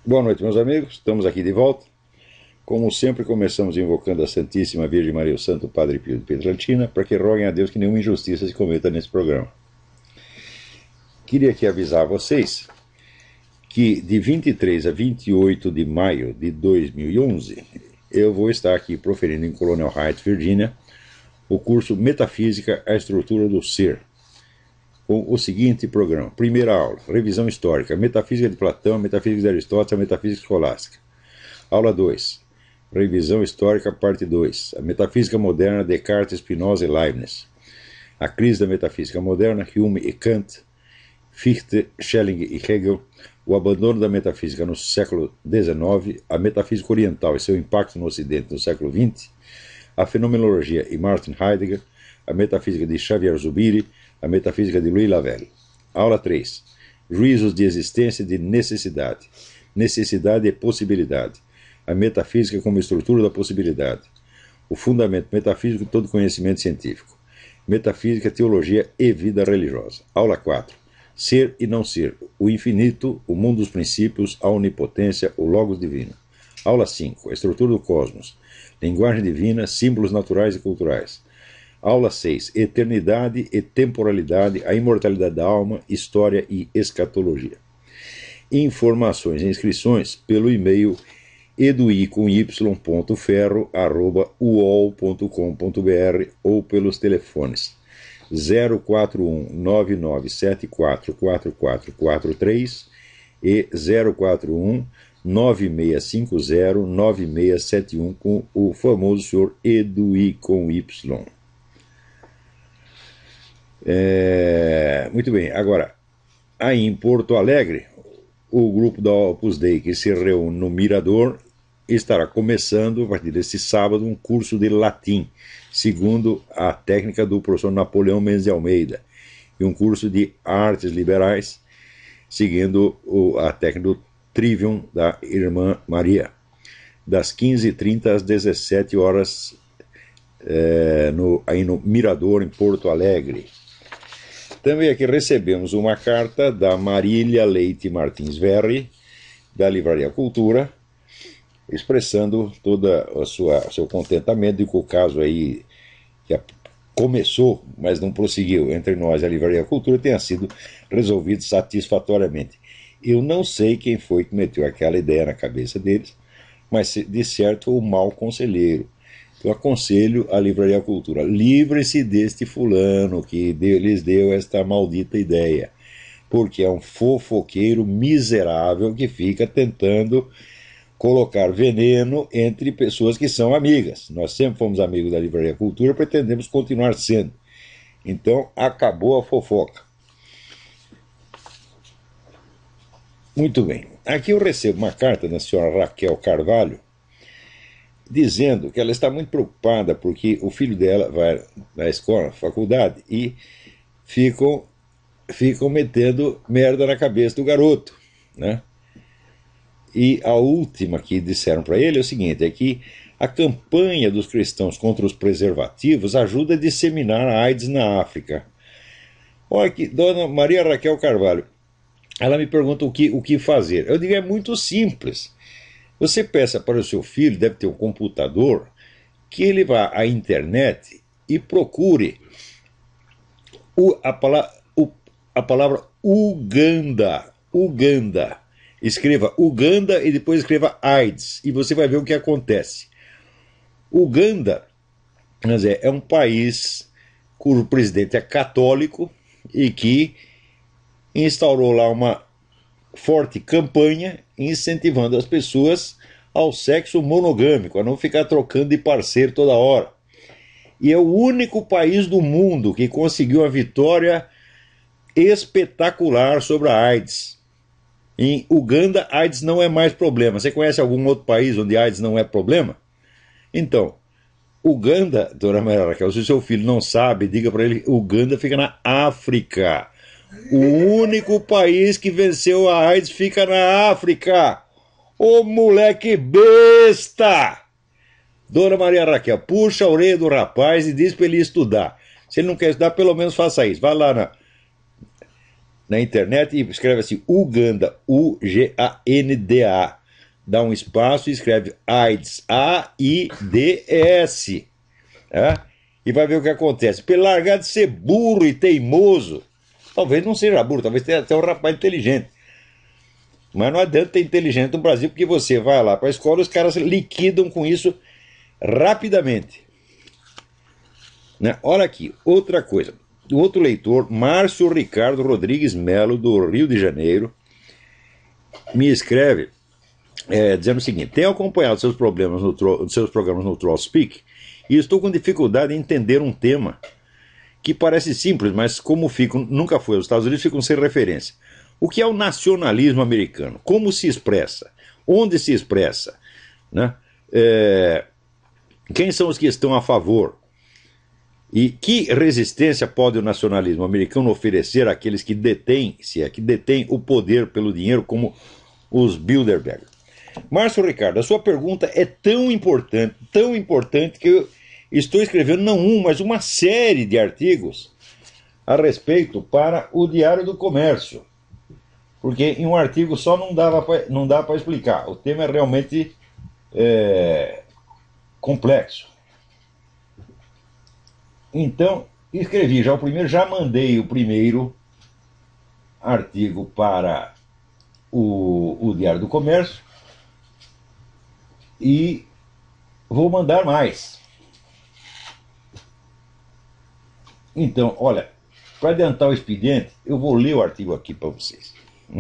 Boa noite, meus amigos. Estamos aqui de volta. Como sempre, começamos invocando a Santíssima Virgem Maria, o Santo Padre Pio de Pietrelcina, para que roguem a Deus que nenhuma injustiça se cometa nesse programa. Queria aqui avisar a vocês que de 23 a 28 de maio de 2011, eu vou estar aqui proferindo em Colonial Heights, Virgínia, o curso Metafísica, a Estrutura do Ser, com o seguinte programa. Primeira aula, revisão histórica, metafísica de Platão, metafísica de Aristóteles, metafísica escolástica. Aula 2, revisão histórica, parte 2, a metafísica moderna, Descartes, Spinoza e Leibniz. A crise da metafísica moderna, Hume e Kant, Fichte, Schelling e Hegel, o abandono da metafísica no século XIX, a metafísica oriental e seu impacto no Ocidente no século XX, a fenomenologia e Martin Heidegger, a metafísica de Xavier Zubiri, a metafísica de Louis Lavelle. Aula 3. Juízos de existência e de necessidade. Necessidade e possibilidade. A metafísica como estrutura da possibilidade. O fundamento metafísico de todo conhecimento científico. Metafísica, teologia e vida religiosa. Aula 4. Ser e não ser. O infinito, o mundo dos princípios, a onipotência, o logos divino. Aula 5. A estrutura do cosmos. Linguagem divina, símbolos naturais e culturais. Aula 6. Eternidade e temporalidade, a imortalidade da alma, história e escatologia. Informações e inscrições pelo e-mail edui.ferro@uol.com.br ou pelos telefones 041 9974 4443 e 041 9650 9671 com o famoso senhor Edui com Y. Muito bem, agora, aí em Porto Alegre, o grupo da Opus Dei que se reúne no Mirador estará começando, a partir deste sábado, um curso de latim, segundo a técnica do professor Napoleão Mendes de Almeida, e um curso de artes liberais, seguindo a técnica do Trivium da Irmã Maria, das 15h30 às 17 horas, aí no Mirador, em Porto Alegre. Também aqui recebemos uma carta da Marília Leite Martins Verri, da Livraria Cultura, expressando toda o seu contentamento com o caso aí que começou, mas não prosseguiu entre nós e a Livraria Cultura, tenha sido resolvido satisfatoriamente. Eu não sei quem foi que meteu aquela ideia na cabeça deles, mas de certo o mau conselheiro. Eu aconselho a Livraria Cultura, livre-se deste fulano que lhes deu esta maldita ideia, porque é um fofoqueiro miserável que fica tentando colocar veneno entre pessoas que são amigas. Nós sempre fomos amigos da Livraria Cultura, pretendemos continuar sendo. Então, acabou a fofoca. Muito bem. Aqui eu recebo uma carta da senhora Raquel Carvalho, dizendo que ela está muito preocupada porque o filho dela vai na escola, na faculdade, e ficam metendo merda na cabeça do garoto, né? E a última que disseram para ele é o seguinte, é que a campanha dos cristãos contra os preservativos ajuda a disseminar a AIDS na África. Olha que dona Maria Raquel Carvalho, ela me pergunta o que fazer. Eu digo, é muito simples. Você peça para o seu filho, deve ter um computador, que ele vá à internet e procure a palavra Uganda. Uganda. Escreva Uganda e depois escreva AIDS. E você vai ver o que acontece. Uganda, é um país cujo presidente é católico e que instaurou lá uma forte campanha incentivando as pessoas ao sexo monogâmico, a não ficar trocando de parceiro toda hora. E é o único país do mundo que conseguiu uma vitória espetacular sobre a AIDS. Em Uganda, AIDS não é mais problema. Você conhece algum outro país onde AIDS não é problema? Então, Uganda, dona Maria Raquel, se o seu filho não sabe, diga para ele, Uganda fica na África. O único país que venceu a AIDS fica na África. Ô moleque besta! Dona Maria Raquel, puxa a orelha do rapaz e diz para ele estudar. Se ele não quer estudar, pelo menos faça isso. Vai lá na internet e escreve assim, Uganda, Uganda, dá um espaço e escreve AIDS, AIDS, tá? E vai ver o que acontece. Pelo largar de ser burro e teimoso, talvez não seja burro, talvez tenha até um rapaz inteligente. Mas não adianta ter inteligente no Brasil, porque você vai lá para a escola e os caras liquidam com isso rapidamente. Né? Olha aqui, outra coisa. O outro leitor, Márcio Ricardo Rodrigues Melo, do Rio de Janeiro, me escreve dizendo o seguinte: tenho acompanhado seus programas no TrollSpeak e estou com dificuldade em entender um tema que parece simples, mas como nunca foi aos Estados Unidos, ficam sem referência. O que é o nacionalismo americano? Como se expressa? Onde se expressa? Né? Quem são os que estão a favor? E que resistência pode o nacionalismo americano oferecer àqueles que detêm, se é que detêm, o poder pelo dinheiro, como os Bilderberg? Márcio Ricardo, a sua pergunta é tão importante que eu estou escrevendo não um, mas uma série de artigos a respeito para o Diário do Comércio. Porque em um artigo só não dá para explicar. O tema é realmente complexo. Então, escrevi já mandei o primeiro artigo para o Diário do Comércio e vou mandar mais. Então, olha, para adiantar o expediente, eu vou ler o artigo aqui para vocês.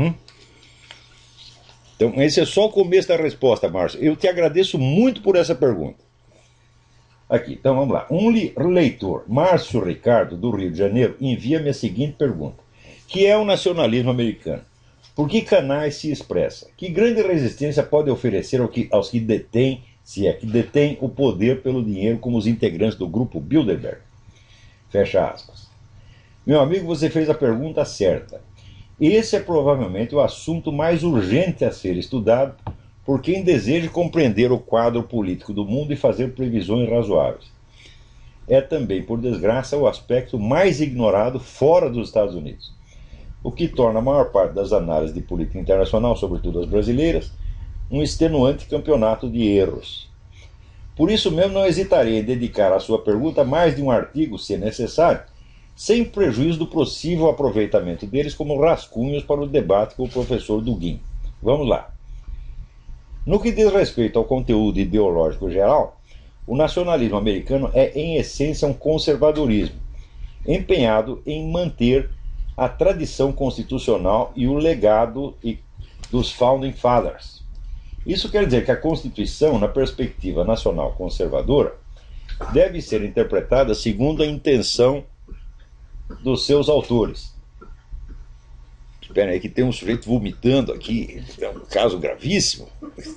Então, esse é só o começo da resposta, Márcio. Eu te agradeço muito por essa pergunta. Aqui, então vamos lá. Um leitor, Márcio Ricardo, do Rio de Janeiro, envia-me a seguinte pergunta: que é o nacionalismo americano? Por que canais se expressa? Que grande resistência pode oferecer aos que detêm, se é que detêm, o poder pelo dinheiro, como os integrantes do grupo Bilderberg? Fecha aspas. Meu amigo, você fez a pergunta certa. Esse é provavelmente o assunto mais urgente a ser estudado por quem deseja compreender o quadro político do mundo e fazer previsões razoáveis. É também, por desgraça, o aspecto mais ignorado fora dos Estados Unidos, o que torna a maior parte das análises de política internacional, sobretudo as brasileiras, um extenuante campeonato de erros. Por isso mesmo não hesitarei em dedicar à sua pergunta mais de um artigo, se necessário, sem prejuízo do possível aproveitamento deles como rascunhos para o debate com o professor Dugin. Vamos lá. No que diz respeito ao conteúdo ideológico geral, o nacionalismo americano é, em essência, um conservadorismo, empenhado em manter a tradição constitucional e o legado dos Founding Fathers. Isso quer dizer que a Constituição, na perspectiva nacional conservadora, deve ser interpretada segundo a intenção dos seus autores. Espera aí que tem um sujeito vomitando aqui, é um caso gravíssimo.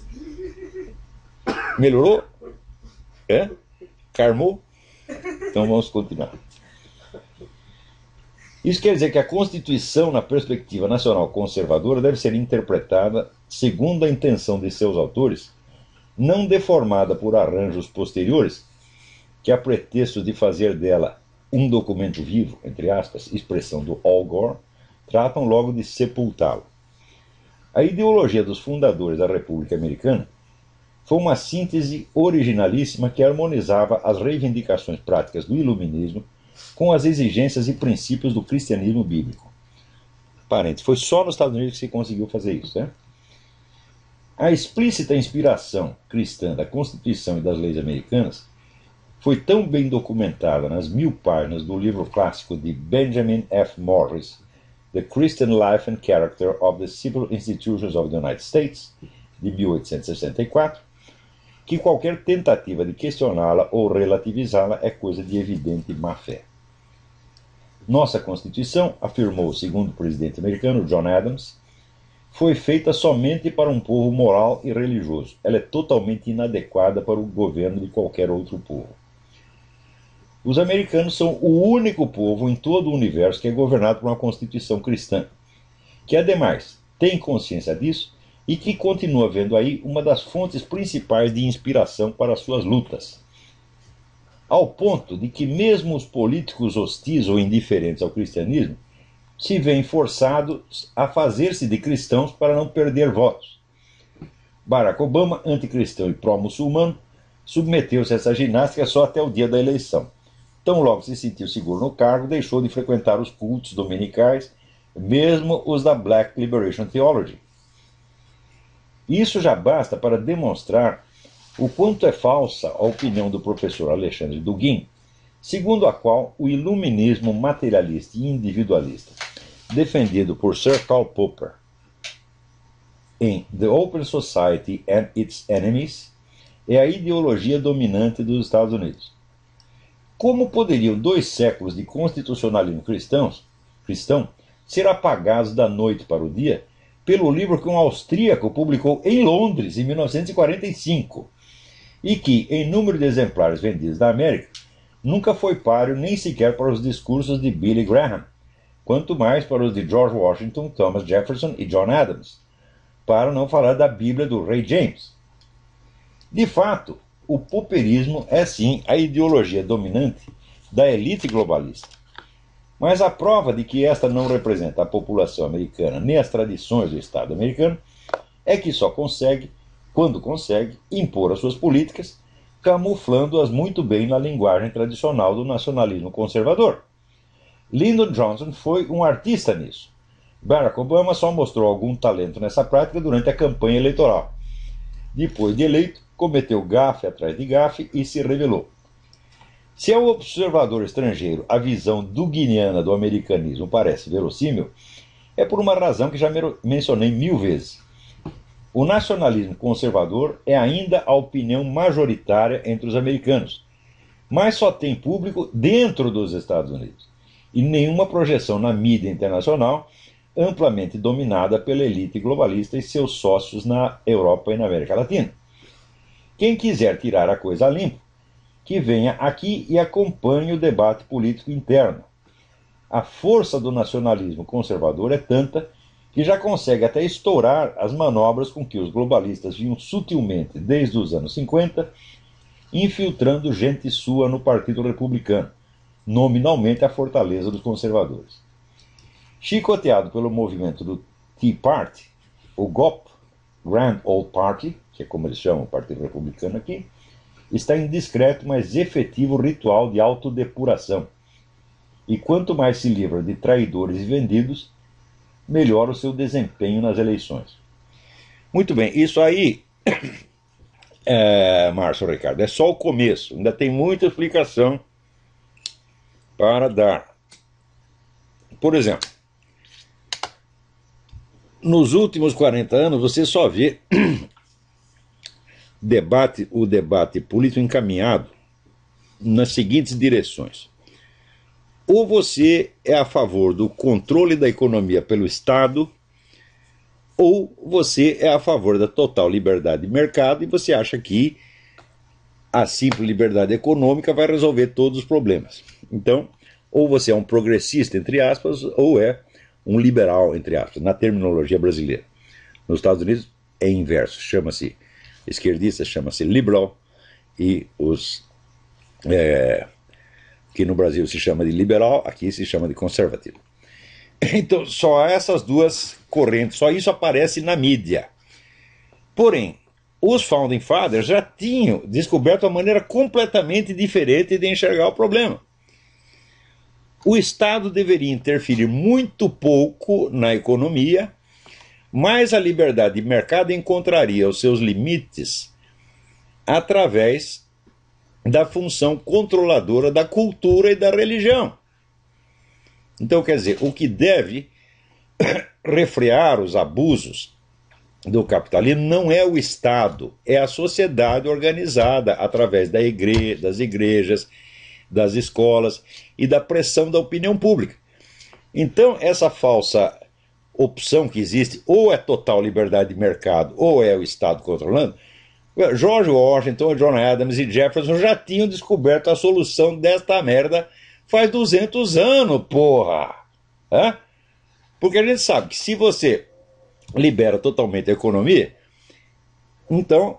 Melhorou? Carmou? Então vamos continuar. Isso quer dizer que a Constituição, na perspectiva nacional conservadora, deve ser interpretada segundo a intenção de seus autores, não deformada por arranjos posteriores, que a pretexto de fazer dela um documento vivo, entre aspas, expressão do Al Gore, tratam logo de sepultá-lo. A ideologia dos fundadores da República Americana foi uma síntese originalíssima que harmonizava as reivindicações práticas do iluminismo com as exigências e princípios do cristianismo bíblico. Parênteses, foi só nos Estados Unidos que se conseguiu fazer isso, né? A explícita inspiração cristã da Constituição e das leis americanas foi tão bem documentada nas 1000 páginas do livro clássico de Benjamin F. Morris, The Christian Life and Character of the Civil Institutions of the United States, de 1864, que qualquer tentativa de questioná-la ou relativizá-la é coisa de evidente má-fé. Nossa Constituição, afirmou o segundo presidente americano, John Adams, foi feita somente para um povo moral e religioso. Ela é totalmente inadequada para o governo de qualquer outro povo. Os americanos são o único povo em todo o universo que é governado por uma Constituição cristã, que, ademais, tem consciência disso e que continua vendo aí uma das fontes principais de inspiração para as suas lutas. Ao ponto de que mesmo os políticos hostis ou indiferentes ao cristianismo se veem forçados a fazer-se de cristãos para não perder votos. Barack Obama, anticristão e pró-muçulmano, submeteu-se a essa ginástica só até o dia da eleição. Tão logo se sentiu seguro no cargo, deixou de frequentar os cultos dominicais, mesmo os da Black Liberation Theology. Isso já basta para demonstrar o quanto é falsa a opinião do professor Alexandre Dugin, segundo a qual o iluminismo materialista e individualista, defendido por Sir Karl Popper em The Open Society and Its Enemies, é a ideologia dominante dos Estados Unidos. Como poderiam 2 séculos de constitucionalismo cristão ser apagados da noite para o dia pelo livro que um austríaco publicou em Londres em 1945 e que, em número de exemplares vendidos na América, nunca foi páreo nem sequer para os discursos de Billy Graham, quanto mais para os de George Washington, Thomas Jefferson e John Adams, para não falar da Bíblia do Rei James. De fato, o popperismo é sim a ideologia dominante da elite globalista. Mas a prova de que esta não representa a população americana nem as tradições do Estado americano é que só consegue, quando consegue, impor as suas políticas, camuflando-as muito bem na linguagem tradicional do nacionalismo conservador. Lyndon Johnson foi um artista nisso. Barack Obama só mostrou algum talento nessa prática durante a campanha eleitoral. Depois de eleito, cometeu gafe atrás de gafe e se rebelou. Se ao observador estrangeiro a visão duginiana do americanismo parece verossímil, é por uma razão que já mencionei 1000 vezes. O nacionalismo conservador é ainda a opinião majoritária entre os americanos, mas só tem público dentro dos Estados Unidos, e nenhuma projeção na mídia internacional amplamente dominada pela elite globalista e seus sócios na Europa e na América Latina. Quem quiser tirar a coisa a limpo, que venha aqui e acompanhe o debate político interno. A força do nacionalismo conservador é tanta que já consegue até estourar as manobras com que os globalistas vinham sutilmente, desde os anos 50, infiltrando gente sua no Partido Republicano, nominalmente a fortaleza dos conservadores. Chicoteado pelo movimento do Tea Party, o GOP, Grand Old Party, que é como eles chamam o Partido Republicano aqui, está em discreto, mas efetivo ritual de autodepuração. E quanto mais se livra de traidores e vendidos, melhor o seu desempenho nas eleições. Muito bem, isso aí, Márcio Ricardo, é só o começo. Ainda tem muita explicação para dar. Por exemplo, nos últimos 40 anos, você só vê o debate político encaminhado nas seguintes direções. Ou você é a favor do controle da economia pelo Estado, ou você é a favor da total liberdade de mercado e você acha que a simples liberdade econômica vai resolver todos os problemas. Então, ou você é um progressista, entre aspas, ou é um liberal, entre aspas, na terminologia brasileira. Nos Estados Unidos é inverso, chama-se esquerdista, chama-se liberal, e os que no Brasil se chama de liberal, aqui se chama de conservativo. Então, só essas duas correntes, só isso aparece na mídia. Porém, os Founding Fathers já tinham descoberto uma maneira completamente diferente de enxergar o problema. O Estado deveria interferir muito pouco na economia, mas a liberdade de mercado encontraria os seus limites através da função controladora da cultura e da religião. Então, quer dizer, o que deve refrear os abusos do capitalismo não é o Estado, é a sociedade organizada através das igrejas, das escolas e da pressão da opinião pública. Então, essa falsa opção que existe, ou é total liberdade de mercado, ou é o Estado controlando, George Washington, John Adams e Jefferson já tinham descoberto a solução desta merda faz 200 anos, porra! Porque a gente sabe que se você libera totalmente a economia, então,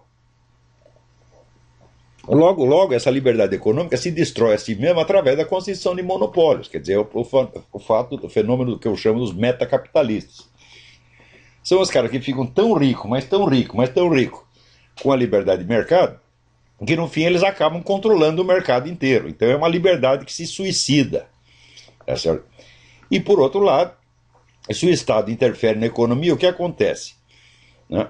logo essa liberdade econômica se destrói a si mesma através da constituição de monopólios, quer dizer, o fenômeno que eu chamo dos metacapitalistas. São os caras que ficam tão ricos, mas tão ricos, mas tão ricos, com a liberdade de mercado, que no fim eles acabam controlando o mercado inteiro. Então é uma liberdade que se suicida. Tá certo? E por outro lado, se o Estado interfere na economia, o que acontece? Né?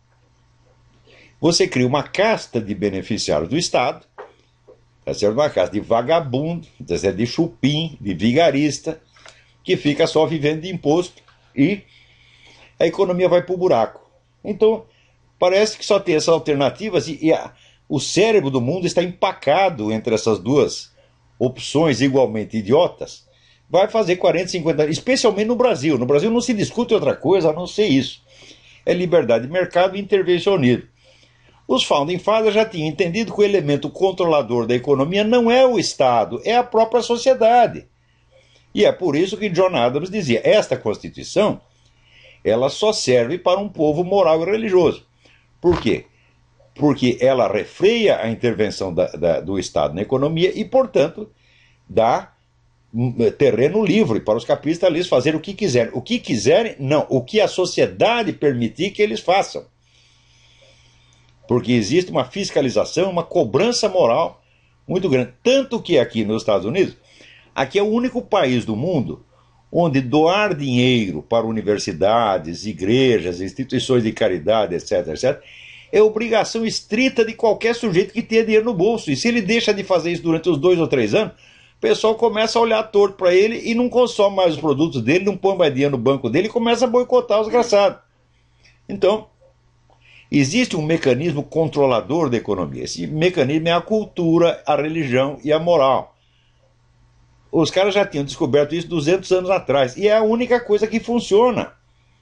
Você cria uma casta de beneficiários do Estado, tá certo? Uma casta de vagabundo, tá certo? De chupim, de vigarista, que fica só vivendo de imposto e a economia vai para o buraco. Então, parece que só tem essas alternativas o cérebro do mundo está empacado entre essas duas opções igualmente idiotas. Vai fazer 40, 50 anos, especialmente no Brasil. No Brasil não se discute outra coisa a não ser isso. É liberdade de mercado e intervencionismo. Os Founding Fathers já tinham entendido que o elemento controlador da economia não é o Estado, é a própria sociedade. E é por isso que John Adams dizia, esta Constituição, ela só serve para um povo moral e religioso. Por quê? Porque ela refreia a intervenção do Estado na economia e, portanto, dá terreno livre para os capitalistas fazerem o que quiserem. O que quiserem, não. O que a sociedade permitir que eles façam. Porque existe uma fiscalização, uma cobrança moral muito grande. Tanto que aqui nos Estados Unidos, aqui é o único país do mundo onde doar dinheiro para universidades, igrejas, instituições de caridade, etc., etc., é obrigação estrita de qualquer sujeito que tenha dinheiro no bolso. E se ele deixa de fazer isso durante os 2 ou 3 anos, o pessoal começa a olhar torto para ele e não consome mais os produtos dele, não põe mais dinheiro no banco dele e começa a boicotar os desgraçado. Então, existe um mecanismo controlador da economia. Esse mecanismo é a cultura, a religião e a moral. Os caras já tinham descoberto isso 200 anos atrás. E é a única coisa que funciona.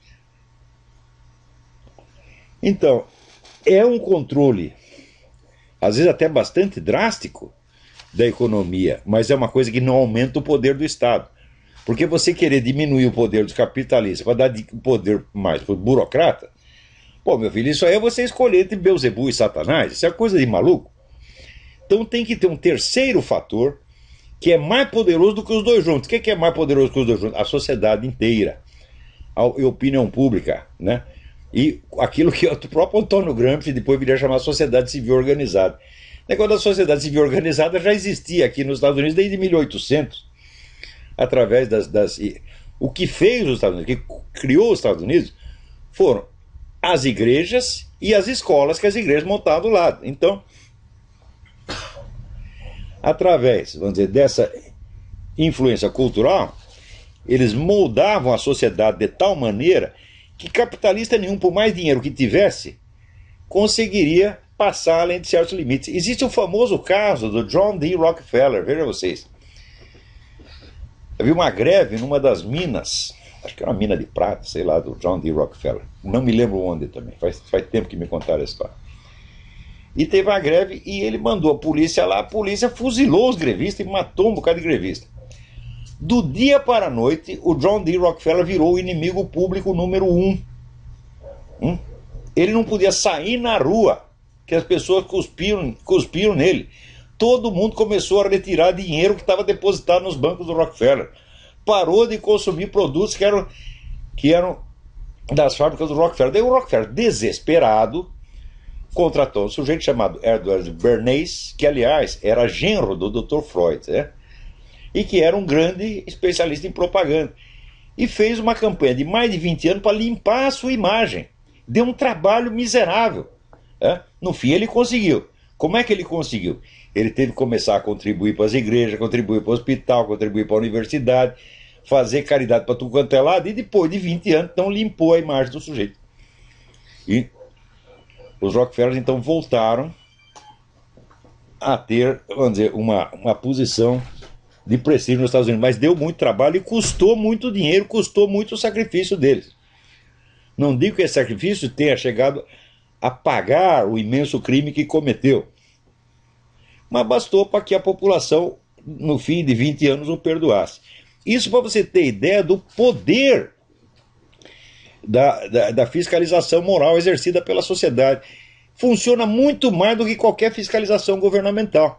Então, é um controle, às vezes até bastante drástico, da economia, mas é uma coisa que não aumenta o poder do Estado. Porque você querer diminuir o poder dos capitalistas para dar poder mais para o burocrata, pô, meu filho, isso aí é você escolher entre Beelzebub e Satanás, isso é coisa de maluco. Então tem que ter um terceiro fator que é mais poderoso do que os dois juntos. O que é mais poderoso que os dois juntos? A sociedade inteira, a opinião pública, né? E aquilo que o próprio Antônio Gramsci depois viria a chamar sociedade civil organizada. O negócio da sociedade civil organizada já existia aqui nos Estados Unidos desde 1800, através o que fez os Estados Unidos, o que criou os Estados Unidos, foram as igrejas e as escolas que as igrejas montavam do lado. Então, através, vamos dizer, dessa influência cultural, eles moldavam a sociedade de tal maneira que capitalista nenhum, por mais dinheiro que tivesse, conseguiria passar além de certos limites. Existe o famoso caso do John D. Rockefeller, vejam vocês. Havia uma greve numa das minas, acho que era uma mina de prata, sei lá, do John D. Rockefeller. Não me lembro onde também, faz tempo que me contaram a história. E teve uma greve e ele mandou a polícia lá, a polícia fuzilou os grevistas e matou um bocado de grevista. Do dia para a noite, o John D. Rockefeller virou o inimigo público número 1. Ele não podia sair na rua, que as pessoas cuspiram nele. Todo mundo começou a retirar dinheiro que estava depositado nos bancos do Rockefeller. Parou de consumir produtos que eram das fábricas do Rockefeller. Daí o Rockefeller, desesperado, contratou um sujeito chamado Edward Bernays, que aliás era genro do Dr. Freud, né? E que era um grande especialista em propaganda. E fez uma campanha de mais de 20 anos para limpar a sua imagem. Deu um trabalho miserável. Né? No fim ele conseguiu. Como é que ele conseguiu? Ele teve que começar a contribuir para as igrejas, contribuir para o hospital, contribuir para a universidade, fazer caridade para tudo quanto é lado, e depois de 20 anos, então limpou a imagem do sujeito. E os Rockefellers então voltaram a ter, vamos dizer, uma posição de prestígio nos Estados Unidos, mas deu muito trabalho e custou muito dinheiro, custou muito o sacrifício deles. Não digo que esse sacrifício tenha chegado a pagar o imenso crime que cometeu, mas bastou para que a população, no fim de 20 anos, o perdoasse. Isso para você ter ideia do poder da fiscalização moral exercida pela sociedade. Funciona muito mais do que qualquer fiscalização governamental.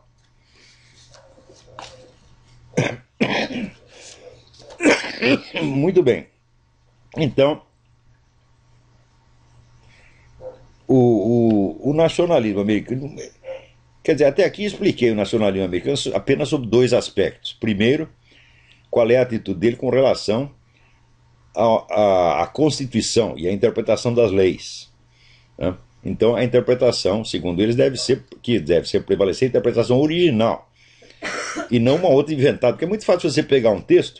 Muito bem. Então, o nacionalismo americano, quer dizer, até aqui expliquei o nacionalismo americano apenas sobre dois aspectos. Primeiro, qual é a atitude dele com relação à Constituição e à interpretação das leis, né? Então, a interpretação, segundo eles, deve ser prevalecer a interpretação original e não uma outra inventada, porque é muito fácil você pegar um texto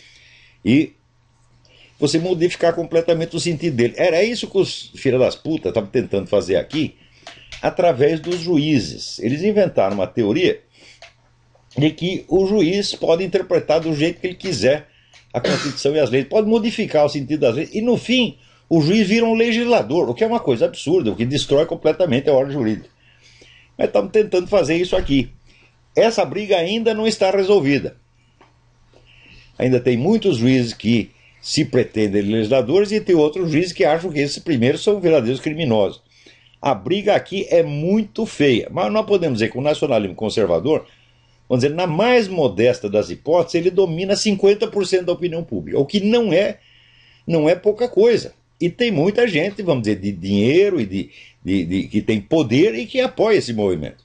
e você modificar completamente o sentido dele. Era isso que os filhos das putas estavam tentando fazer aqui, através dos juízes. Eles inventaram uma teoria de que o juiz pode interpretar do jeito que ele quiser a Constituição e as leis, pode modificar o sentido das leis, e no fim o juiz vira um legislador, o que é uma coisa absurda, o que destrói completamente a ordem jurídica. Mas estamos tentando fazer isso aqui. Essa briga ainda não está resolvida. Ainda tem muitos juízes que se pretendem legisladores e tem outros juízes que acham que esses primeiros são verdadeiros criminosos. A briga aqui é muito feia, mas nós podemos dizer que o nacionalismo conservador, vamos dizer, na mais modesta das hipóteses, ele domina 50% da opinião pública, o que não é pouca coisa. E tem muita gente, vamos dizer, de dinheiro e que tem poder e que apoia esse movimento.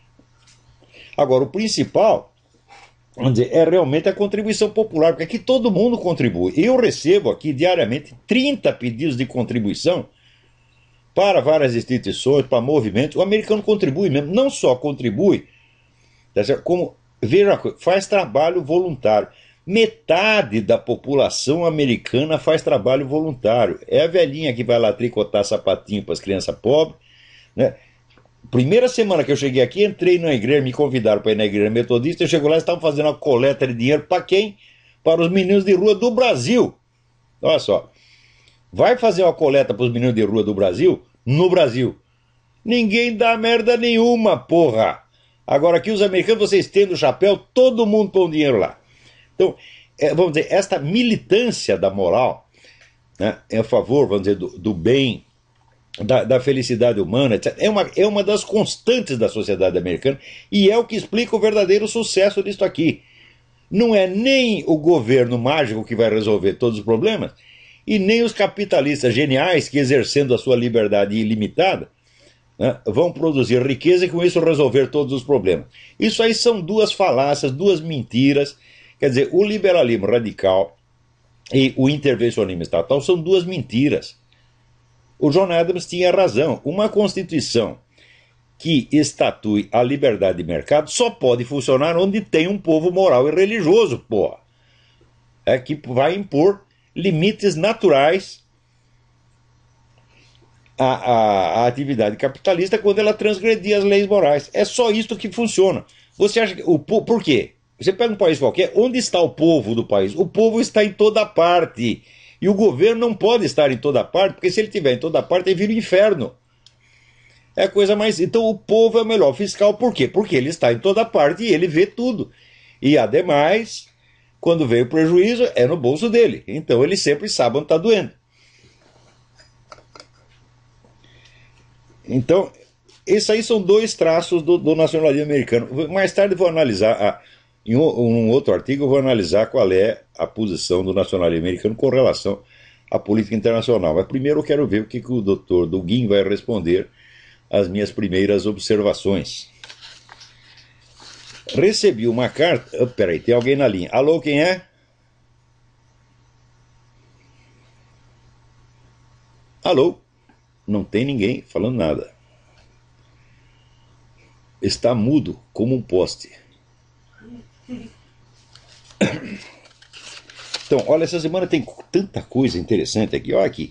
Agora, o principal, vamos dizer, é realmente a contribuição popular, porque aqui todo mundo contribui. Eu recebo aqui diariamente 30 pedidos de contribuição para várias instituições, para movimentos. O americano contribui mesmo, não só contribui, como, veja, faz trabalho voluntário. Metade da população americana faz trabalho voluntário. É a velhinha que vai lá tricotar sapatinho para as crianças pobres, né? Primeira semana que eu cheguei aqui, entrei na igreja, me convidaram para ir na igreja metodista, eu chego lá e estavam fazendo uma coleta de dinheiro para quem? Para os meninos de rua do Brasil. Olha só, vai fazer uma coleta para os meninos de rua do Brasil? No Brasil. Ninguém dá merda nenhuma, porra. Agora aqui os americanos, vocês tendo o chapéu, todo mundo põe dinheiro lá. Então, vamos dizer, esta militância da moral, né, é a favor, vamos dizer, do bem, da felicidade humana, etc., é uma das constantes da sociedade americana e é o que explica o verdadeiro sucesso disso aqui. Não é nem o governo mágico que vai resolver todos os problemas e nem os capitalistas geniais que, exercendo a sua liberdade ilimitada, né, vão produzir riqueza e com isso resolver todos os problemas. Isso aí são duas falácias, duas mentiras. Quer dizer, o liberalismo radical e o intervencionismo estatal são duas mentiras. O John Adams tinha razão. Uma Constituição que estatue a liberdade de mercado só pode funcionar onde tem um povo moral e religioso, porra. É que vai impor limites naturais à atividade capitalista quando ela transgredir as leis morais. É só isso que funciona. Você acha que por quê? Você pega um país qualquer, onde está o povo do país? O povo está em toda parte. E o governo não pode estar em toda parte, porque se ele estiver em toda parte, ele vira o inferno. É a coisa mais... Então o povo é o melhor fiscal. Por quê? Porque ele está em toda parte e ele vê tudo. E ademais, quando veio o prejuízo, é no bolso dele. Então ele sempre sabe onde está doendo. Então, esses aí são dois traços do nacionalismo americano. Mais tarde eu vou analisar... Em um outro artigo eu vou analisar qual é a posição do nacionalismo americano com relação à política internacional. Mas primeiro eu quero ver o que o Dr. Dugin vai responder às minhas primeiras observações. Recebi uma carta... Peraí, tem alguém na linha. Alô, quem é? Alô? Não tem ninguém falando nada. Está mudo como um poste. Então, olha, essa semana tem tanta coisa interessante aqui. Olha aqui.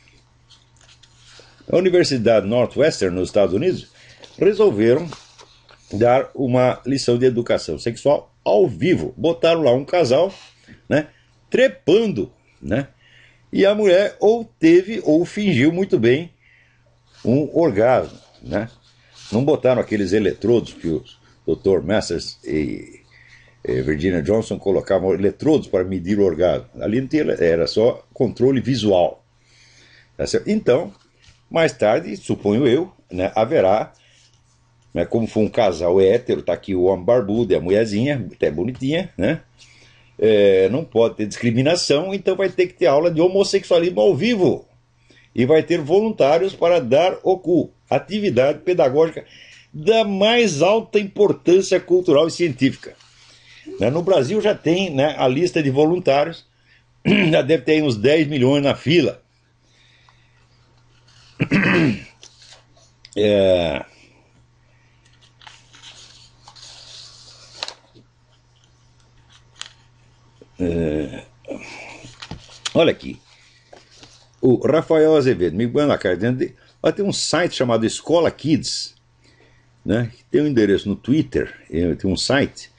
A Universidade Northwestern, nos Estados Unidos, resolveram dar uma lição de educação sexual ao vivo. Botaram lá um casal, né, trepando, né, e a mulher ou teve ou fingiu muito bem um orgasmo, né. Não botaram aqueles eletrodos que o Dr. Masters e Virginia Johnson colocavam eletrodos para medir o orgasmo. Ali não tinha, era só controle visual. Então, mais tarde, suponho eu, né, haverá, né, como foi um casal hétero, está aqui o homem barbudo e a mulherzinha, até bonitinha, né, não pode ter discriminação, então vai ter que ter aula de homossexualismo ao vivo. e vai ter voluntários para dar o cu. Atividade pedagógica da mais alta importância cultural e científica. No Brasil já tem, né, a lista de voluntários, já deve ter uns 10 milhões na fila. Olha aqui, o Rafael Azevedo me manda a cara dentro de... Tem um site chamado Escola Kids, né? Tem um endereço no Twitter, tem um site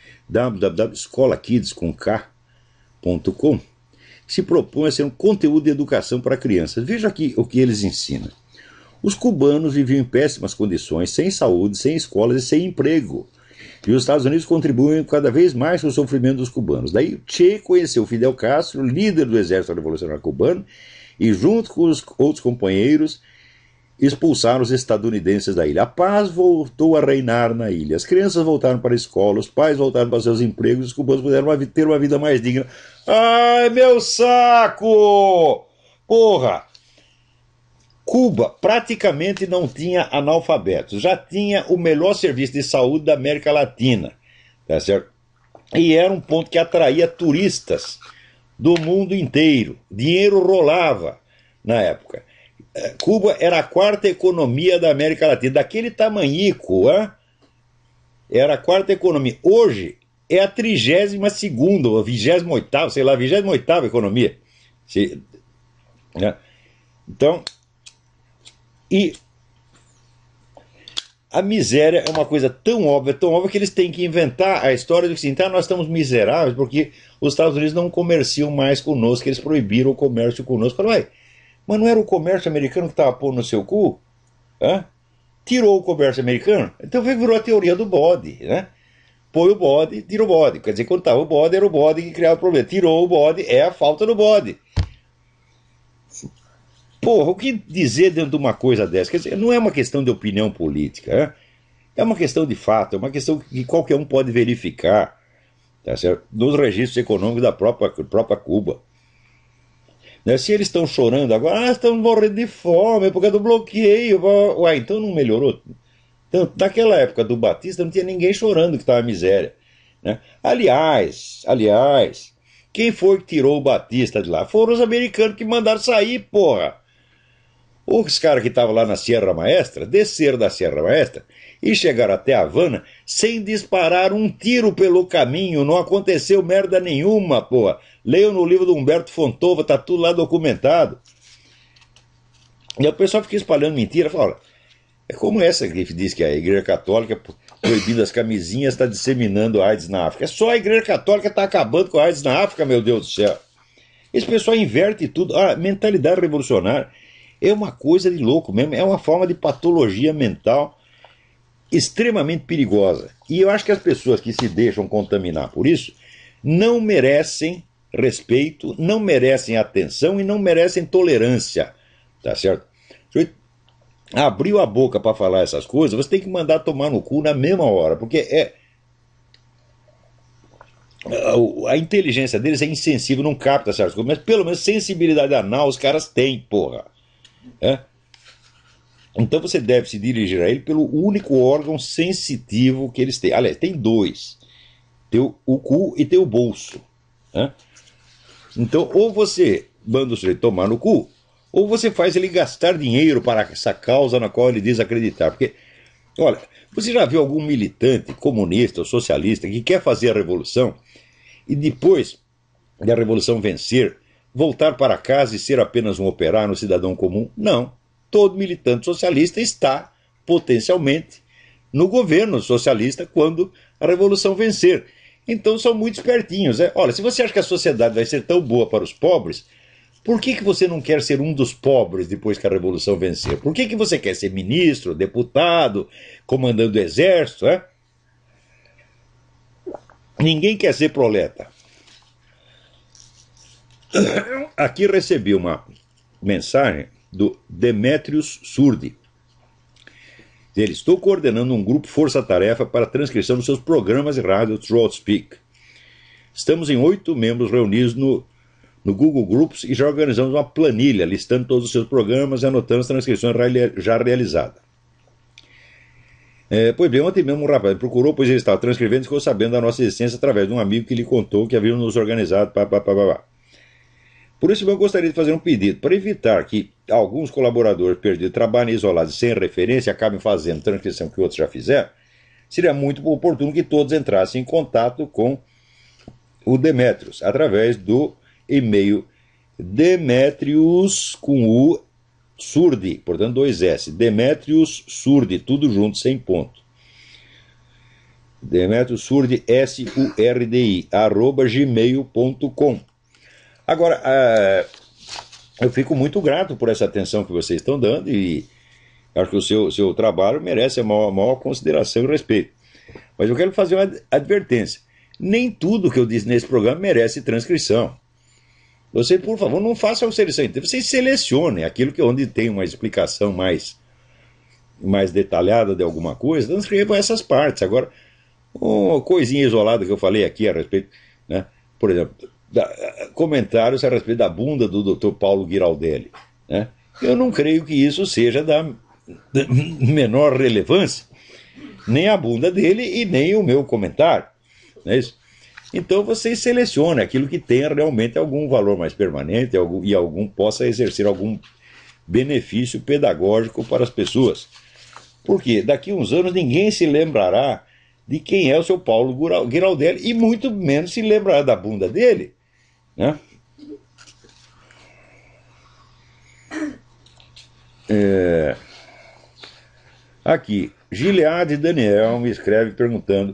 www.escolakids.com, que se propõe a ser um conteúdo de educação para crianças. Veja aqui o que eles ensinam. Os cubanos viviam em péssimas condições, sem saúde, sem escolas e sem emprego. E os Estados Unidos contribuem cada vez mais com o sofrimento dos cubanos. Daí o Che conheceu Fidel Castro, líder do exército revolucionário cubano, e junto com os outros companheiros expulsaram os estadunidenses da ilha. A paz voltou a reinar na ilha. As crianças voltaram para a escola, os pais voltaram para seus empregos, os cubanos puderam ter uma vida mais digna. Ai, meu saco! Porra! Cuba praticamente não tinha analfabetos, já tinha o melhor serviço de saúde da América Latina, tá certo? E era um ponto que atraía turistas do mundo inteiro. Dinheiro rolava na época. Cuba era a quarta economia da América Latina, daquele tamanhico, era a quarta economia. Hoje é a 32ª, ou a 28ª, sei lá, 28ª economia. Então, e a miséria é uma coisa tão óbvia que eles têm que inventar a história de que, assim, tá, nós estamos miseráveis porque os Estados Unidos não comerciam mais conosco, eles proibiram o comércio conosco. Falaram, mas não era o comércio americano que estava pondo no seu cu? Tirou o comércio americano? Então virou a teoria do bode, né? Põe o bode, tira o bode. Quer dizer, quando estava o bode, era o bode que criava o problema. Tirou o bode, é a falta do bode. Porra, o que dizer dentro de uma coisa dessa? Quer dizer, não é uma questão de opinião política, é uma questão de fato, é uma questão que qualquer um pode verificar, tá certo? Nos registros econômicos da própria Cuba. Se eles estão chorando agora, estamos morrendo de fome por causa do bloqueio. Então não melhorou. Então, naquela época do Batista não tinha ninguém chorando que estava miséria, né? Aliás, quem foi que tirou o Batista de lá? Foram os americanos que mandaram sair, porra. Os caras que estavam lá na Sierra Maestra desceram da Sierra Maestra e chegaram até a Havana sem disparar um tiro pelo caminho. Não aconteceu merda nenhuma, porra. Leiam no livro do Humberto Fontova, tá tudo lá documentado. E o pessoal fica espalhando mentira. Fala, é como essa que diz que a Igreja Católica, proibindo as camisinhas, está disseminando AIDS na África. É só a Igreja Católica está acabando com a AIDS na África, meu Deus do céu. Esse pessoal inverte tudo. A mentalidade revolucionária é uma coisa de louco mesmo. É uma forma de patologia mental extremamente perigosa. E eu acho que as pessoas que se deixam contaminar por isso não merecem respeito, não merecem atenção e não merecem tolerância, tá certo? Se abriu a boca para falar essas coisas, você tem que mandar tomar no cu na mesma hora, porque a inteligência deles é insensível, não capta certas coisas, mas pelo menos sensibilidade anal os caras têm, porra. Então você deve se dirigir a ele pelo único órgão sensitivo que eles têm. Aliás, tem dois: tem o cu e tem o bolso. Então, ou você manda o sujeito tomar no cu, ou você faz ele gastar dinheiro para essa causa na qual ele diz acreditar. Porque, olha, você já viu algum militante comunista ou socialista que quer fazer a revolução e depois da revolução vencer, voltar para casa e ser apenas um operário, um cidadão comum? Não. Todo militante socialista está potencialmente no governo socialista quando a revolução vencer. Então são muito espertinhos. Olha, se você acha que a sociedade vai ser tão boa para os pobres, por que você não quer ser um dos pobres depois que a revolução vencer? Por que você quer ser ministro, deputado, comandando o exército? Ninguém quer ser proleta. Aqui recebi uma mensagem do Demetrius Surdi. Ele: estou coordenando um grupo força-tarefa para a transcrição dos seus programas de rádio Throat Speak. Estamos em 8 membros reunidos no no Google Groups e já organizamos uma planilha listando todos os seus programas e anotando as transcrições já realizadas. Pois bem, ontem mesmo um rapaz me procurou, pois ele estava transcrevendo e ficou sabendo da nossa existência através de um amigo que lhe contou que havíamos nos organizado. Por isso eu gostaria de fazer um pedido para evitar que alguns colaboradores perdidos trabalhem isolados sem referência e acabem fazendo transcrição que outros já fizeram. Seria muito oportuno que todos entrassem em contato com o Demetrius através do e-mail Demetrius com U Surdi, portanto 2 S, Demetrius Surdi, tudo junto, sem ponto. Demetrius Surdi, SURDI, @gmail.com. Agora, eu fico muito grato por essa atenção que vocês estão dando e acho que o seu trabalho merece a maior consideração e respeito. Mas eu quero fazer uma advertência. Nem tudo que eu disse nesse programa merece transcrição. Você, por favor, não façam seleção inteira. Vocês selecionem aquilo que onde tem uma explicação mais detalhada de alguma coisa, transcrevam essas partes. Agora, uma coisinha isolada que eu falei aqui a respeito, né? Por exemplo, comentários a respeito da bunda do Dr. Paulo Giraldelli, né? Eu não creio que isso seja da menor relevância, nem a bunda dele e nem o meu comentário, não é isso? Então vocês selecionem aquilo que tenha realmente algum valor mais permanente e algum possa exercer algum benefício pedagógico para as pessoas. Porque daqui a uns anos ninguém se lembrará de quem é o seu Paulo Giraldelli e muito menos se lembrará da bunda dele, né? Aqui, Gilead Daniel me escreve perguntando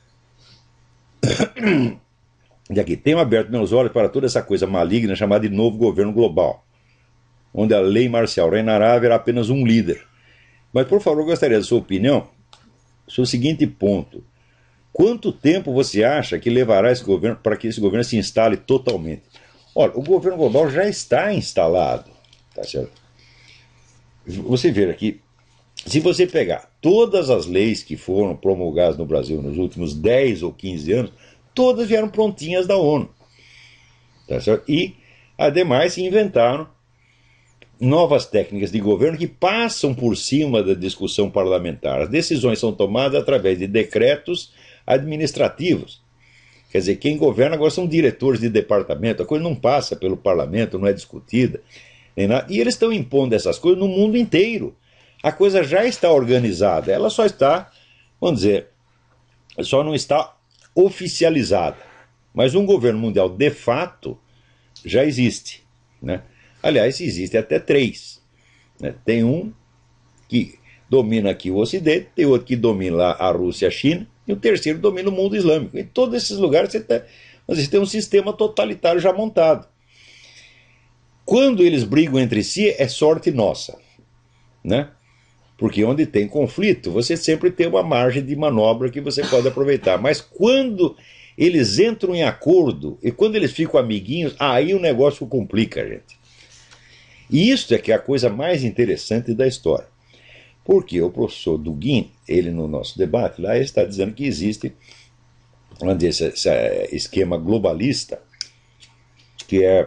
e aqui, tenho aberto meus olhos para toda essa coisa maligna chamada de novo governo global, onde a lei marcial reinará, haverá apenas um líder. Mas, por favor, eu gostaria da sua opinião sobre o seguinte ponto. Quanto tempo você acha que levará esse governo para que esse governo se instale totalmente? Olha, o governo global já está instalado, tá certo? Você vê aqui, se você pegar todas as leis que foram promulgadas no Brasil nos últimos 10 ou 15 anos, todas vieram prontinhas da ONU. Tá certo? E, ademais, se inventaram novas técnicas de governo que passam por cima da discussão parlamentar. As decisões são tomadas através de decretos administrativos. Quer dizer, quem governa agora são diretores de departamento, a coisa não passa pelo parlamento, não é discutida, nem nada. E eles estão impondo essas coisas no mundo inteiro. A coisa já está organizada, ela só está, vamos dizer, só não está oficializada. Mas um governo mundial de fato já existe, né? Aliás, existe até 3. Né? Tem um que domina aqui o Ocidente, tem outro que domina lá a Rússia e a China, e o terceiro domina o mundo islâmico. Em todos esses lugares você tem um sistema totalitário já montado. Quando eles brigam entre si, é sorte nossa, né? Porque onde tem conflito, você sempre tem uma margem de manobra que você pode aproveitar. Mas quando eles entram em acordo e quando eles ficam amiguinhos, aí o negócio complica, gente. E isso é que é a coisa mais interessante da história. Porque o professor Dugin, ele no nosso debate lá, ele está dizendo que existe esse esquema globalista, que é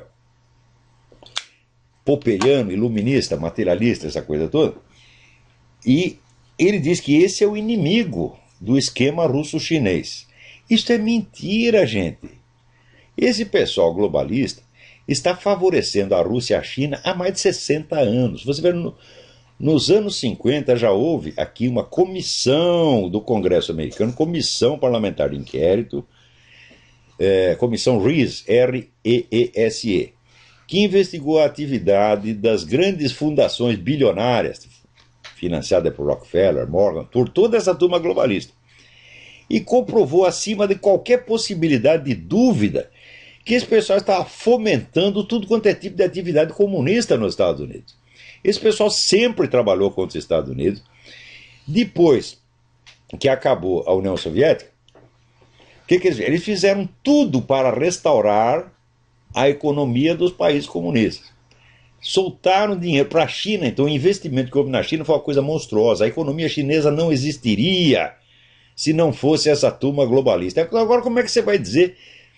popperiano, iluminista, materialista, essa coisa toda. E ele diz que esse é o inimigo do esquema russo-chinês. Isso é mentira, gente. Esse pessoal globalista está favorecendo a Rússia e a China há mais de 60 anos. Você vê, nos anos 50 já houve aqui uma comissão do Congresso americano, comissão parlamentar de inquérito, comissão REESE, R-E-E-S-E, que investigou a atividade das grandes fundações bilionárias, financiada por Rockefeller, Morgan, por toda essa turma globalista. E comprovou acima de qualquer possibilidade de dúvida que esse pessoal estava fomentando tudo quanto é tipo de atividade comunista nos Estados Unidos. Esse pessoal sempre trabalhou contra os Estados Unidos. Depois que acabou a União Soviética, o que eles fizeram? Eles fizeram tudo para restaurar a economia dos países comunistas. Soltaram dinheiro para a China, então o investimento que houve na China foi uma coisa monstruosa. A economia chinesa não existiria se não fosse essa turma globalista. Agora, como é que você vai dizer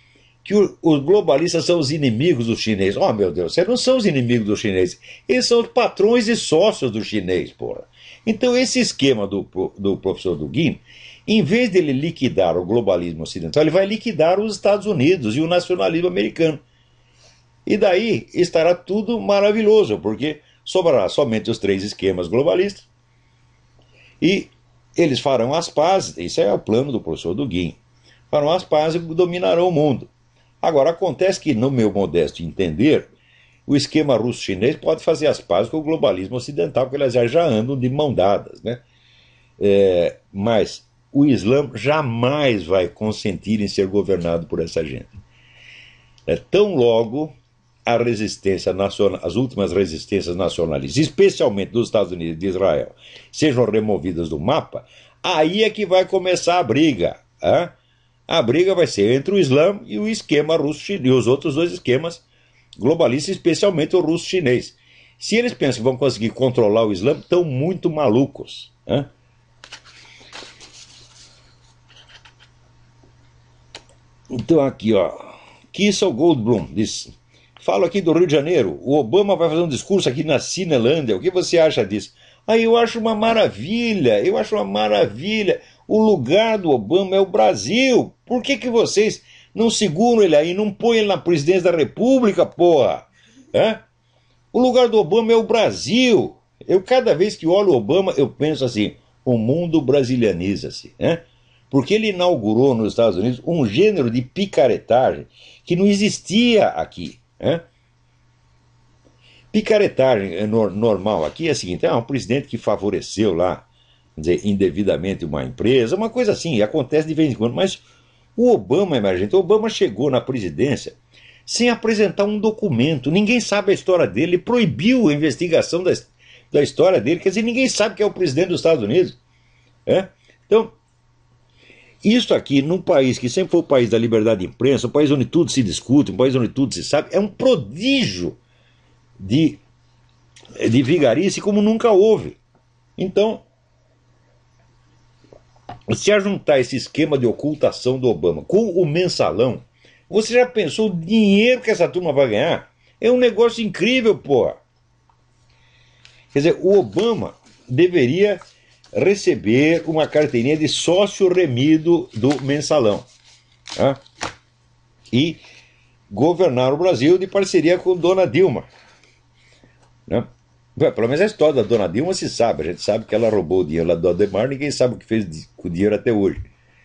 que os globalistas são os inimigos dos chineses. Oh, meu Deus, vocês não são os inimigos dos chineses. Eles são os patrões e sócios do chinês, porra. Então, esse esquema do professor Dugin, em vez dele liquidar o globalismo ocidental, ele vai liquidar os Estados Unidos e o nacionalismo americano. E daí estará tudo maravilhoso, porque sobrará somente os 3 esquemas globalistas e eles farão as pazes. Isso é o plano do professor Dugin. Farão as pazes e dominarão o mundo. Agora, acontece que, no meu modesto entender, o esquema russo-chinês pode fazer as pazes com o globalismo ocidental, porque eles já andam de mão dadas, né? Mas o Islã jamais vai consentir em ser governado por essa gente. Tão logo a resistência nacional, as últimas resistências nacionalistas, especialmente dos Estados Unidos e de Israel, sejam removidas do mapa, aí é que vai começar a briga. Hein? A briga vai ser entre o Islã e o esquema russo-chinês, e os outros 2 esquemas globalistas, especialmente o russo-chinês. Se eles pensam que vão conseguir controlar o Islã, estão muito malucos. Hein? Então aqui, ó, Kissel Goldblum diz: falo aqui do Rio de Janeiro, o Obama vai fazer um discurso aqui na Cinelândia, o que você acha disso? Eu acho uma maravilha, o lugar do Obama é o Brasil, por que vocês não seguram ele aí, não põem ele na presidência da República, porra? O lugar do Obama é o Brasil. Cada vez que olho o Obama, eu penso assim, o mundo brasilianiza-se, porque ele inaugurou nos Estados Unidos um gênero de picaretagem que não existia aqui. Picaretagem normal aqui é a seguinte: um presidente que favoreceu lá, dizer, indevidamente uma empresa, uma coisa assim, acontece de vez em quando. Mas o Obama, gente, o Obama chegou na presidência sem apresentar um documento, ninguém sabe a história dele, ele proibiu a investigação da história dele, quer dizer, ninguém sabe que é o presidente dos Estados Unidos. Então, isso aqui, num país que sempre foi o país da liberdade de imprensa, um país onde tudo se discute, um país onde tudo se sabe, é um prodígio de vigarice como nunca houve. Então, se ajuntar esse esquema de ocultação do Obama com o mensalão, você já pensou o dinheiro que essa turma vai ganhar? É um negócio incrível, porra. Quer dizer, o Obama deveria receber uma carteirinha de sócio remido do mensalão, e governar o Brasil de parceria com Dona Dilma. Pelo menos a história da Dona Dilma se sabe, a gente sabe que ela roubou o dinheiro lá do Ademar, ninguém sabe o que fez com o dinheiro até hoje.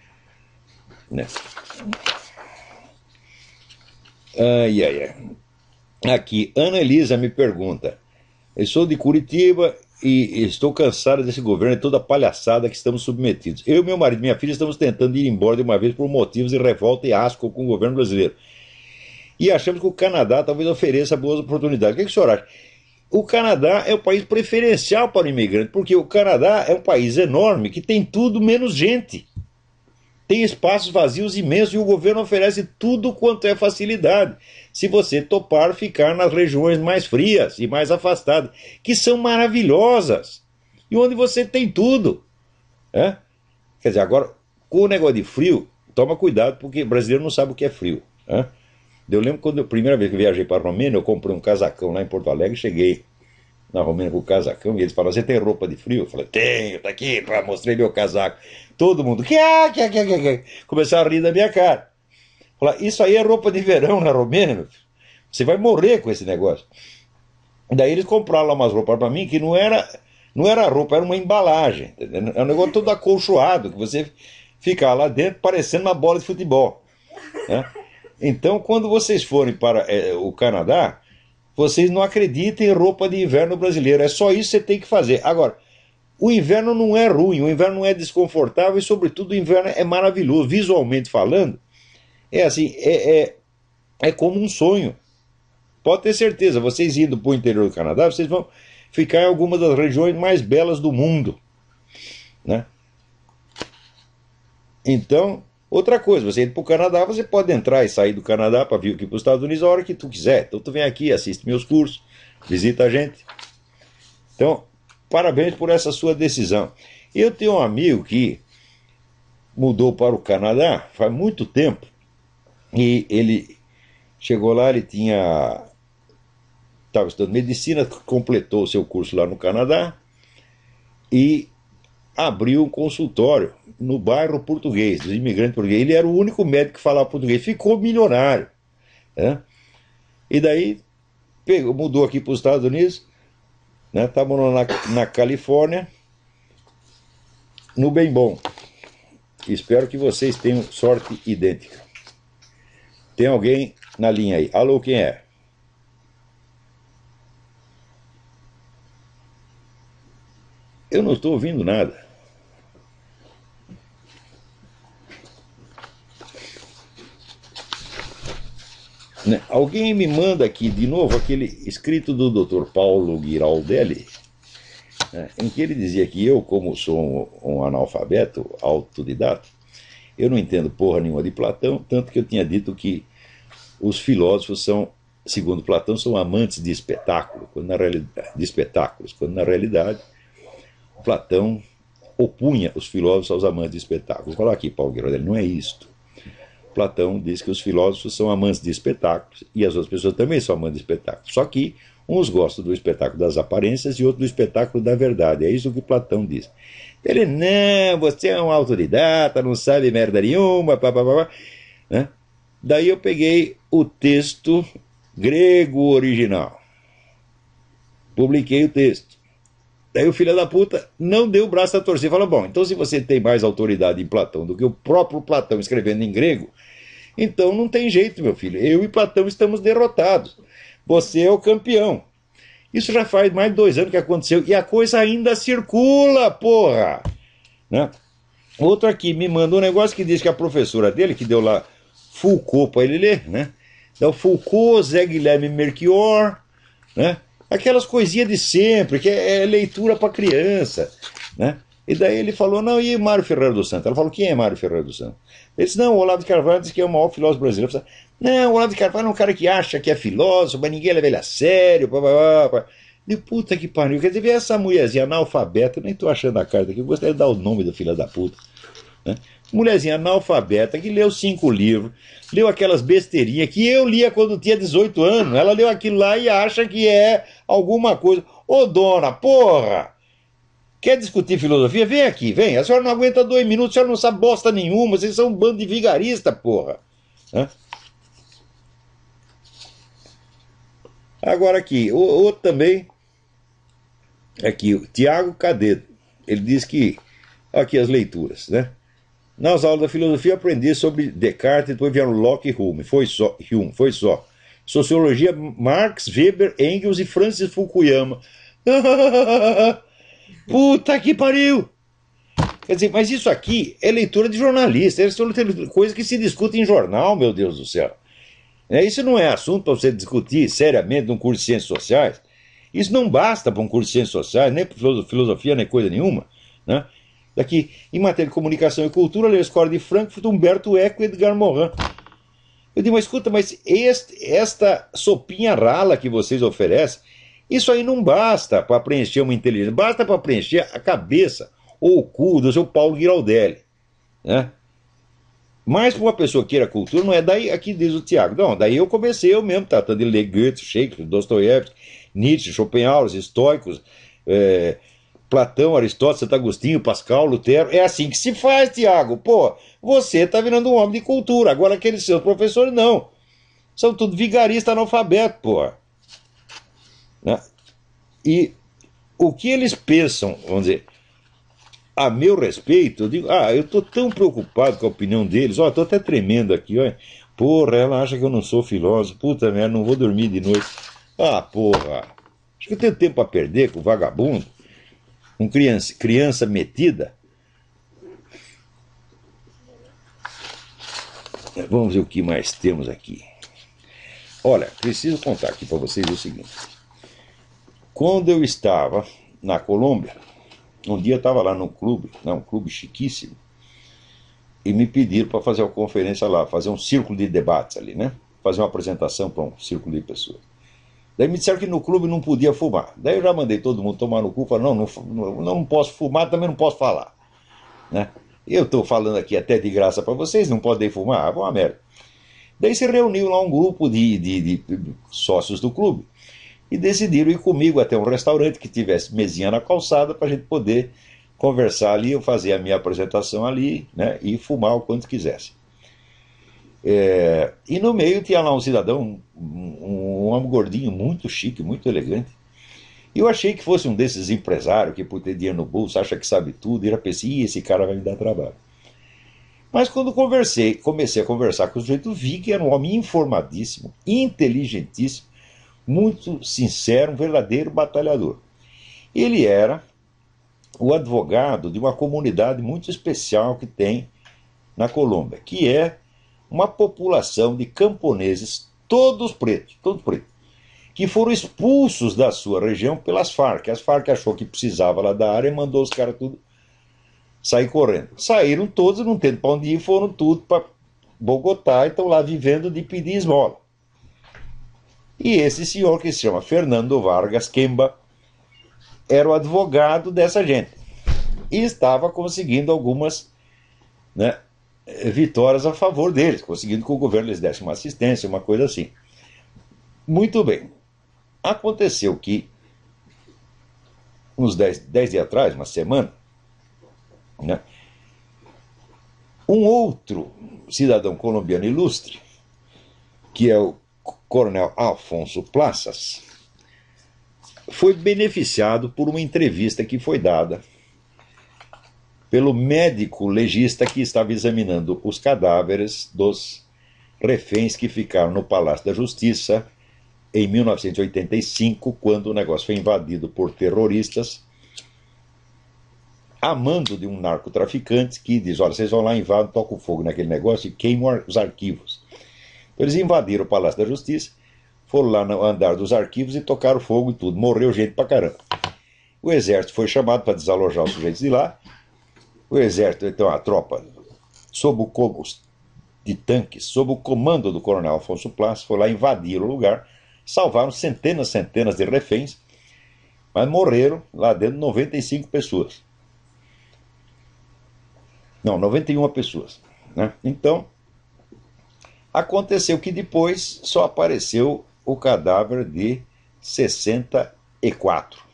Aqui, Ana Elisa me pergunta: eu sou de Curitiba e estou cansado desse governo e toda a palhaçada que estamos submetidos. Eu, meu marido e minha filha estamos tentando ir embora de uma vez por motivos de revolta e asco com o governo brasileiro. E achamos que o Canadá talvez ofereça boas oportunidades. O que o senhor acha? O Canadá é o país preferencial para o imigrante, porque o Canadá é um país enorme que tem tudo menos gente. Tem espaços vazios imensos e o governo oferece tudo quanto é facilidade, se você topar ficar nas regiões mais frias e mais afastadas, que são maravilhosas, e onde você tem tudo. Quer dizer, agora, com o negócio de frio, toma cuidado, porque o brasileiro não sabe o que é frio. Eu lembro quando a primeira vez que eu viajei para a Romênia, eu comprei um casacão lá em Porto Alegre, cheguei na Romênia com o casacão, e eles falaram: você tem roupa de frio? Eu falei: tenho, tá aqui, mostrei meu casaco. Todo mundo, começaram a rir da minha cara. Falaram: isso aí é roupa de verão na Romênia, meu filho. Você vai morrer com esse negócio. Daí eles compraram lá umas roupas para mim que não era roupa, era uma embalagem. Entendeu? É um negócio todo acolchoado, que você fica lá dentro parecendo uma bola de futebol. Então, quando vocês forem para o Canadá, vocês não acreditem em roupa de inverno brasileira. É só isso que você tem que fazer. Agora, o inverno não é ruim, o inverno não é desconfortável e, sobretudo, o inverno é maravilhoso. Visualmente falando, é assim, é como um sonho. Pode ter certeza, vocês indo para o interior do Canadá, vocês vão ficar em algumas das regiões mais belas do mundo. Então, outra coisa, você indo para o Canadá, você pode entrar e sair do Canadá para vir aqui para os Estados Unidos a hora que tu quiser. Então tu vem aqui, assiste meus cursos, visita a gente. Então, parabéns por essa sua decisão. Eu tenho um amigo que mudou para o Canadá faz muito tempo E ele chegou lá, ele estava estudando medicina, completou o seu curso lá no Canadá e abriu um consultório no bairro português, dos imigrantes portugueses. Ele era o único médico que falava português, ficou milionário. Né? E daí mudou aqui para os Estados Unidos, né? Tá morando na Califórnia, no Bem Bom. Espero que vocês tenham sorte idêntica. Tem alguém na linha aí? Alô, quem é? Eu não estou ouvindo nada. Né? Alguém me manda aqui de novo aquele escrito do Dr. Paulo Giraldelli, né, em que ele dizia que eu, como sou um analfabeto autodidata, eu não entendo porra nenhuma de Platão, tanto que eu tinha dito que os filósofos são, segundo Platão, são amantes de espetáculo, de espetáculos, quando na realidade Platão opunha os filósofos aos amantes de espetáculos. Vou falar aqui, Paulo Giraldelli, não é isto. Platão diz que os filósofos são amantes de espetáculos e as outras pessoas também são amantes de espetáculos. Só que uns gostam do espetáculo das aparências e outros do espetáculo da verdade. É isso que Platão diz. Ele, não, você é um autodidata, não sabe merda nenhuma, papapá. Né? Daí eu peguei o texto grego original. Publiquei o texto. Daí o filho da puta não deu o braço a torcer. Falou, bom, então se você tem mais autoridade em Platão do que o próprio Platão escrevendo em grego, então não tem jeito, meu filho. Eu e Platão estamos derrotados. Você é o campeão. Isso já faz mais de 2 anos que aconteceu e a coisa ainda circula, porra. Né? Outro aqui me mandou um negócio que diz que a professora dele, que deu lá Foucault para ele ler, né? Então, Foucault, Zé Guilherme Melchior, né? Aquelas coisinhas de sempre, que é leitura para criança, né? E daí ele falou, não, e Mário Ferreira dos Santos? Ela falou, quem é Mário Ferreira dos Santos? Ele disse, não, o Olavo de Carvalho disse que é o maior filósofo brasileiro. Falei, não, o Olavo de Carvalho é um cara que acha que é filósofo, mas ninguém leva ele a sério, papapá. De puta que pariu, quer dizer, essa mulherzinha analfabeta, eu nem tô achando a carta aqui, eu gostaria de dar o nome do filho da puta, né? Mulherzinha analfabeta que leu 5 livros, leu aquelas besteirinhas que eu lia quando tinha 18 anos. Ela leu aquilo lá e acha que é alguma coisa. Ô dona, porra! Quer discutir filosofia? Vem aqui, vem. A senhora não aguenta 2 minutos, a senhora não sabe bosta nenhuma, vocês são um bando de vigarista, porra. Hã? Agora aqui, outro também, aqui, o Tiago Cadeto. Ele diz que, aqui as leituras, né? Nas aulas da filosofia aprendi sobre Descartes, depois vieram Locke e Hume, foi só. Sociologia, Marx, Weber, Engels e Francis Fukuyama. Puta que pariu! Quer dizer, mas isso aqui é leitura de jornalista, isso é coisa que se discute em jornal, meu Deus do céu. Isso não é assunto para você discutir seriamente num curso de ciências sociais. Isso não basta para um curso de ciências sociais, nem para filosofia, nem coisa nenhuma, né? Daqui, em matéria de comunicação e cultura, a Escola de Frankfurt, Humberto Eco e Edgar Morin. Eu digo, mas escuta, mas esta sopinha rala que vocês oferecem, isso aí não basta para preencher uma inteligência, basta para preencher a cabeça ou o cu do seu Paulo Giraldelli, né? Mas para uma pessoa que queira cultura, não é daí, aqui diz o Tiago, não, daí eu comecei eu mesmo, tratando de ler Goethe, Shakespeare, Dostoiévski, Nietzsche, Schopenhauer, os estoicos, Platão, Aristóteles, Santo Agostinho, Pascal, Lutero. É assim que se faz, Tiago. Pô, você tá virando um homem de cultura. Agora aqueles seus professores não. São tudo vigaristas analfabetos, pô. Né? E o que eles pensam, vamos dizer, a meu respeito, eu digo, eu tô tão preocupado com a opinião deles, tô até tremendo aqui, ó. Porra, ela acha que eu não sou filósofo, puta merda, não vou dormir de noite. Porra, acho que eu tenho tempo pra perder com o vagabundo. Com criança metida. Vamos ver o que mais temos aqui. Olha, preciso contar aqui para vocês o seguinte. Quando eu estava na Colômbia, um dia eu estava lá num clube, um clube chiquíssimo, e me pediram para fazer uma conferência lá, fazer um círculo de debates ali, né? Fazer uma apresentação para um círculo de pessoas. Daí me disseram que no clube não podia fumar. Daí eu já mandei todo mundo tomar no cu, falei, não posso fumar, também não posso falar, né? Eu estou falando aqui até de graça para vocês, não podem fumar, uma merda. Daí se reuniu lá um grupo de sócios do clube e decidiram ir comigo até um restaurante que tivesse mesinha na calçada para a gente poder conversar ali, eu fazer a minha apresentação ali, né, e fumar o quanto quisesse. E no meio tinha lá um cidadão, um homem gordinho, muito chique, muito elegante. E eu achei que fosse um desses empresários que por ter dinheiro no bolso acha que sabe tudo, e eu pensei, esse cara vai me dar trabalho. Mas quando comecei a conversar com o sujeito, vi que era um homem informadíssimo, inteligentíssimo, muito sincero, um verdadeiro batalhador. Ele era o advogado de uma comunidade muito especial que tem na Colômbia, que é uma população de camponeses, todos pretos, que foram expulsos da sua região pelas Farc. As Farc achou que precisava lá da área e mandou os caras tudo sair correndo. Saíram todos, não tendo para onde ir, foram tudo para Bogotá e estão lá vivendo de pedir esmola. E esse senhor, que se chama Fernando Vargas Kemba, era o advogado dessa gente. E estava conseguindo algumas, né, vitórias a favor deles, conseguindo que o governo lhes desse uma assistência, uma coisa assim. Muito bem. Aconteceu que, uns 10 dias atrás, uma semana, né, um outro cidadão colombiano ilustre, que é o coronel Alfonso Plazas, foi beneficiado por uma entrevista que foi dada pelo médico legista que estava examinando os cadáveres dos reféns que ficaram no Palácio da Justiça em 1985, quando o negócio foi invadido por terroristas, a mando de um narcotraficante que diz, olha, vocês vão lá, invadem, tocam fogo naquele negócio e queimam os arquivos. Então eles invadiram o Palácio da Justiça, foram lá no andar dos arquivos e tocaram fogo e tudo. Morreu gente pra caramba. O exército foi chamado para desalojar os sujeitos de lá. O exército, então a tropa, de tanques, sob o comando do coronel Alfonso Plazas, foi lá invadir o lugar, salvaram centenas de reféns, mas morreram lá dentro 95 pessoas. Não, 91 pessoas. Né? Então, aconteceu que depois só apareceu o cadáver de 64.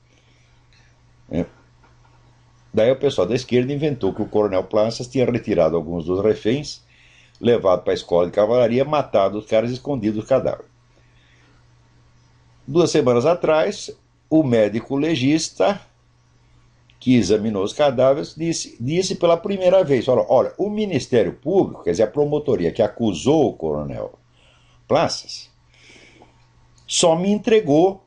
Daí o pessoal da esquerda inventou que o coronel Plazas tinha retirado alguns dos reféns, levado para a escola de cavalaria, matado os caras, escondido os cadáveres. 2 semanas atrás, o médico legista que examinou os cadáveres disse pela primeira vez, olha, o Ministério Público, quer dizer, a promotoria que acusou o coronel Plazas, só me entregou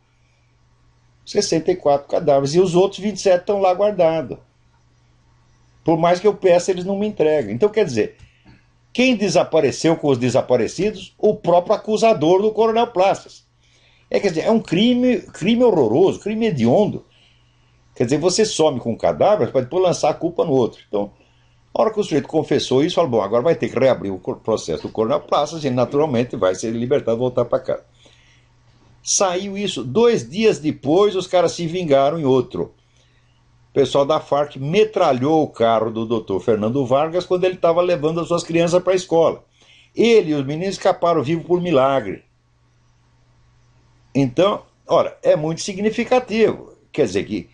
64 cadáveres e os outros 27 estão lá guardados. Por mais que eu peça, eles não me entregam. Então, quer dizer, quem desapareceu com os desaparecidos? O próprio acusador do coronel Plazas. Quer dizer, é um crime horroroso, crime hediondo. Quer dizer, você some com um cadáver para depois lançar a culpa no outro. Então, a hora que o sujeito confessou isso, falou, bom, agora vai ter que reabrir o processo do coronel Plazas e naturalmente vai ser libertado e voltar para casa. Saiu isso, 2 dias depois os caras se vingaram em outro. O pessoal da Farc metralhou o carro do doutor Fernando Vargas quando ele estava levando as suas crianças para a escola. Ele e os meninos escaparam vivos por milagre. Então, ora, é muito significativo. Quer dizer que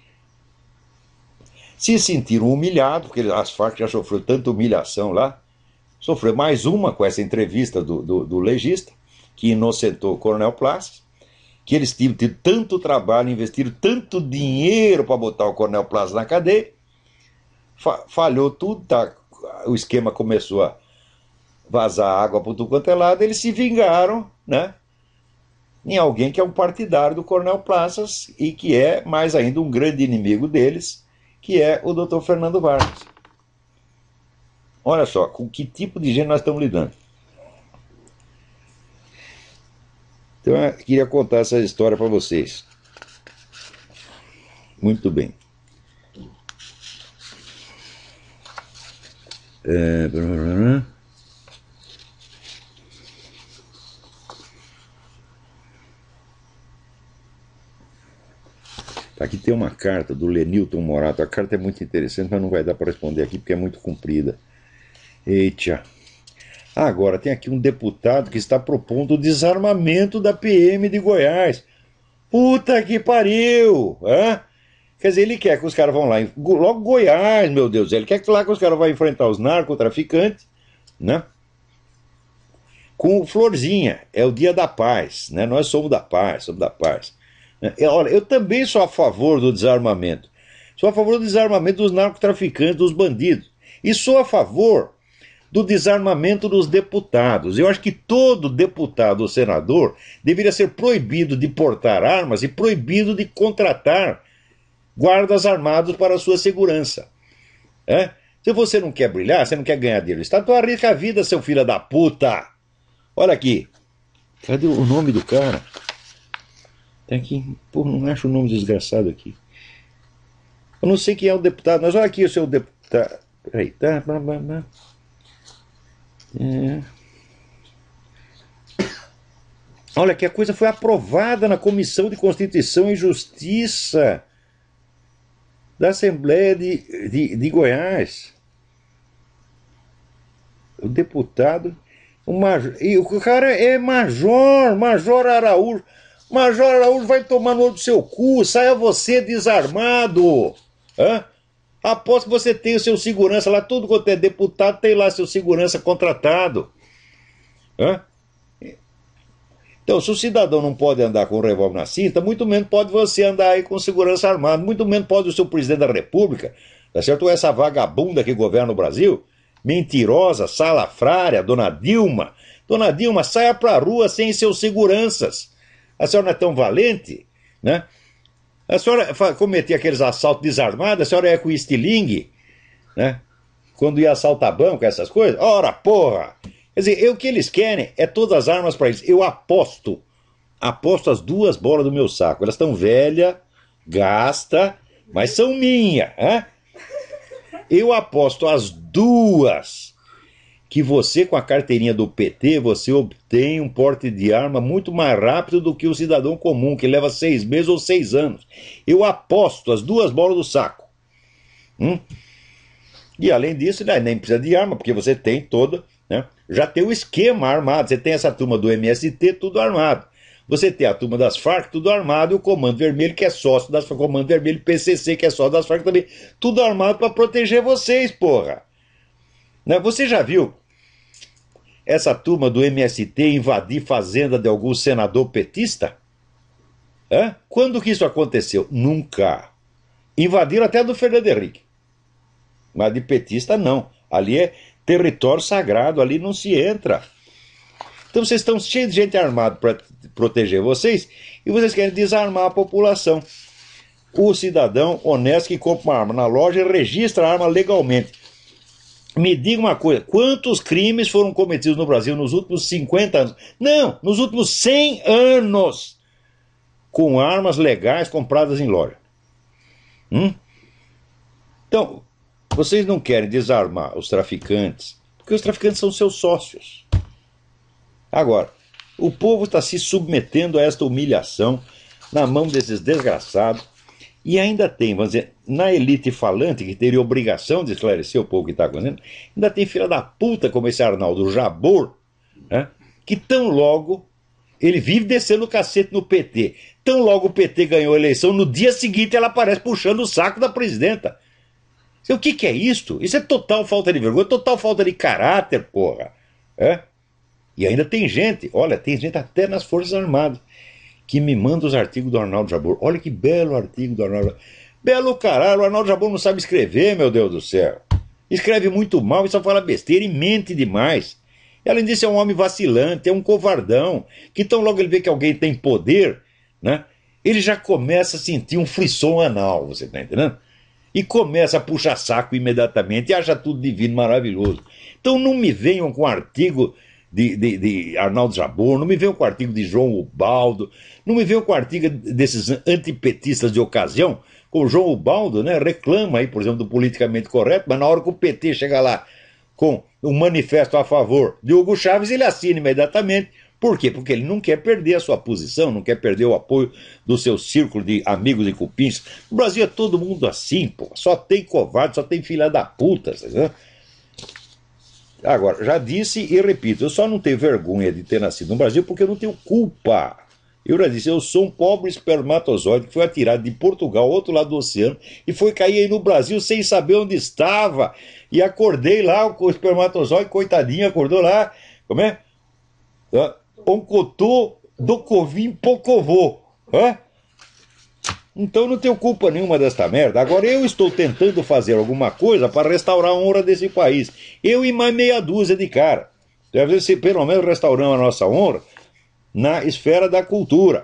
se sentiram humilhados, porque as Farc já sofreu tanta humilhação lá, sofreu mais uma com essa entrevista do legista, que inocentou o coronel Plazas, que eles tinham tido tanto trabalho, investiram tanto dinheiro para botar o coronel Plazas na cadeia, falhou tudo, tá, o esquema começou a vazar água por tudo quanto é lado, eles se vingaram, né, em alguém que é um partidário do coronel Plazas e que é, mais ainda, um grande inimigo deles, que é o doutor Fernando Vargas. Olha só, com que tipo de gente nós estamos lidando. Então eu queria contar essa história para vocês. Muito bem. Aqui tem uma carta do Lenilton Morato. A carta é muito interessante, mas não vai dar para responder aqui porque é muito comprida. Eita. Agora, tem aqui um deputado que está propondo o desarmamento da PM de Goiás. Puta que pariu! Hã? Quer dizer, ele quer que os caras vão lá, logo Goiás, meu Deus, ele quer que lá que os caras vão enfrentar os narcotraficantes, né? Com florzinha, é o dia da paz, né? Nós somos da paz, somos da paz. Olha, eu também sou a favor do desarmamento. Sou a favor do desarmamento dos narcotraficantes, dos bandidos. E sou a favor do desarmamento dos deputados. Eu acho que todo deputado ou senador deveria ser proibido de portar armas e proibido de contratar guardas armados para a sua segurança. É? Se você não quer brilhar, você não quer ganhar dinheiro do Estado, então arrisca a vida, seu filho da puta. Olha aqui. Cadê o nome do cara? Tem aqui. Pô, não acho o nome desgraçado aqui. Eu não sei quem é o deputado, mas olha aqui o seu deputado. Peraí, tá. Olha que a coisa foi aprovada na Comissão de Constituição e Justiça da Assembleia de Goiás. O deputado, e o cara é Major Araújo. Major Araújo vai tomar no olho do seu cu, saia você desarmado. Hã? Após que você tem o seu segurança lá, tudo quanto é deputado tem lá seu segurança contratado. Hã? Então, se o cidadão não pode andar com um revólver na cinta, muito menos pode você andar aí com segurança armada, muito menos pode o seu presidente da República, tá certo? Ou essa vagabunda que governa o Brasil, mentirosa, salafrária, Dona Dilma. Dona Dilma, saia pra rua sem seus seguranças. A senhora não é tão valente, né? A senhora cometia aqueles assaltos desarmados, a senhora ia com estilingue, né? Quando ia assaltar banco, essas coisas. Ora, porra! Quer dizer, o que eles querem é todas as armas para eles. Eu aposto as duas bolas do meu saco. Elas estão velhas, gasta, mas são minhas. Hein? Eu aposto as duas que você, com a carteirinha do PT, você obtém um porte de arma muito mais rápido do que o cidadão comum, que leva 6 meses ou 6 anos. Eu aposto as duas bolas do saco. E além disso, nem precisa de arma, porque você tem toda... Né? Já tem o esquema armado, você tem essa turma do MST, tudo armado. Você tem a turma das Farc, tudo armado, e o Comando Vermelho, que é sócio das Farc, Comando Vermelho, PCC, que é sócio das Farc também, tudo armado para proteger vocês, porra. Né? Você já viu essa turma do MST invadir fazenda de algum senador petista? Quando que isso aconteceu? Nunca. Invadiram até do Fernando Henrique. Mas de petista, não. Ali é território sagrado, ali não se entra. Então vocês estão cheios de gente armada para proteger vocês e vocês querem desarmar a população. O cidadão honesto que compra uma arma na loja e registra a arma legalmente. Me diga uma coisa, quantos crimes foram cometidos no Brasil nos últimos 50 anos? Não, nos últimos 100 anos, com armas legais compradas em loja. Então, vocês não querem desarmar os traficantes, porque os traficantes são seus sócios. Agora, o povo está se submetendo a esta humilhação na mão desses desgraçados, e ainda tem, vamos dizer, na elite falante, que teria obrigação de esclarecer o povo que está acontecendo, ainda tem filha da puta como esse Arnaldo Jabor, né, que tão logo ele vive descendo o cacete no PT. Tão logo o PT ganhou a eleição, no dia seguinte ela aparece puxando o saco da presidenta. O que é isto? Isso é total falta de vergonha, total falta de caráter, porra. E ainda tem gente, olha, tem gente até nas Forças Armadas, que me manda os artigos do Arnaldo Jabor. Olha que belo artigo do Arnaldo Jabor. Belo caralho, o Arnaldo Jabor não sabe escrever, meu Deus do céu. Escreve muito mal e só fala besteira e mente demais. E além disso é um homem vacilante, é um covardão, que tão logo ele vê que alguém tem poder, né, ele já começa a sentir um frisson anal, você tá entendendo? E começa a puxar saco imediatamente e acha tudo divino, maravilhoso. Então não me venham com artigo de Arnaldo Jabor, não me venham com artigo de João Ubaldo, não me venham com artigo desses antipetistas de ocasião, como o João Ubaldo, né, reclama aí, por exemplo, do politicamente correto, mas na hora que o PT chega lá com um manifesto a favor de Hugo Chávez, ele assina imediatamente. Por quê? Porque ele não quer perder a sua posição, não quer perder o apoio do seu círculo de amigos e cupins. No Brasil é todo mundo assim, pô. Só tem covarde, só tem filha da puta, sabe? Agora, já disse e repito, eu só não tenho vergonha de ter nascido no Brasil porque eu não tenho culpa. Eu já disse, eu sou um pobre espermatozoide que foi atirado de Portugal, ao outro lado do oceano, e foi cair aí no Brasil sem saber onde estava. E acordei lá, o espermatozoide, coitadinho, acordou lá, como é? Oncotô do Covim Pocovô. Então não tenho culpa nenhuma desta merda. Agora eu estou tentando fazer alguma coisa para restaurar a honra desse país. Eu e mais meia dúzia de cara. Deve ver se pelo menos restauramos a nossa honra na esfera da cultura.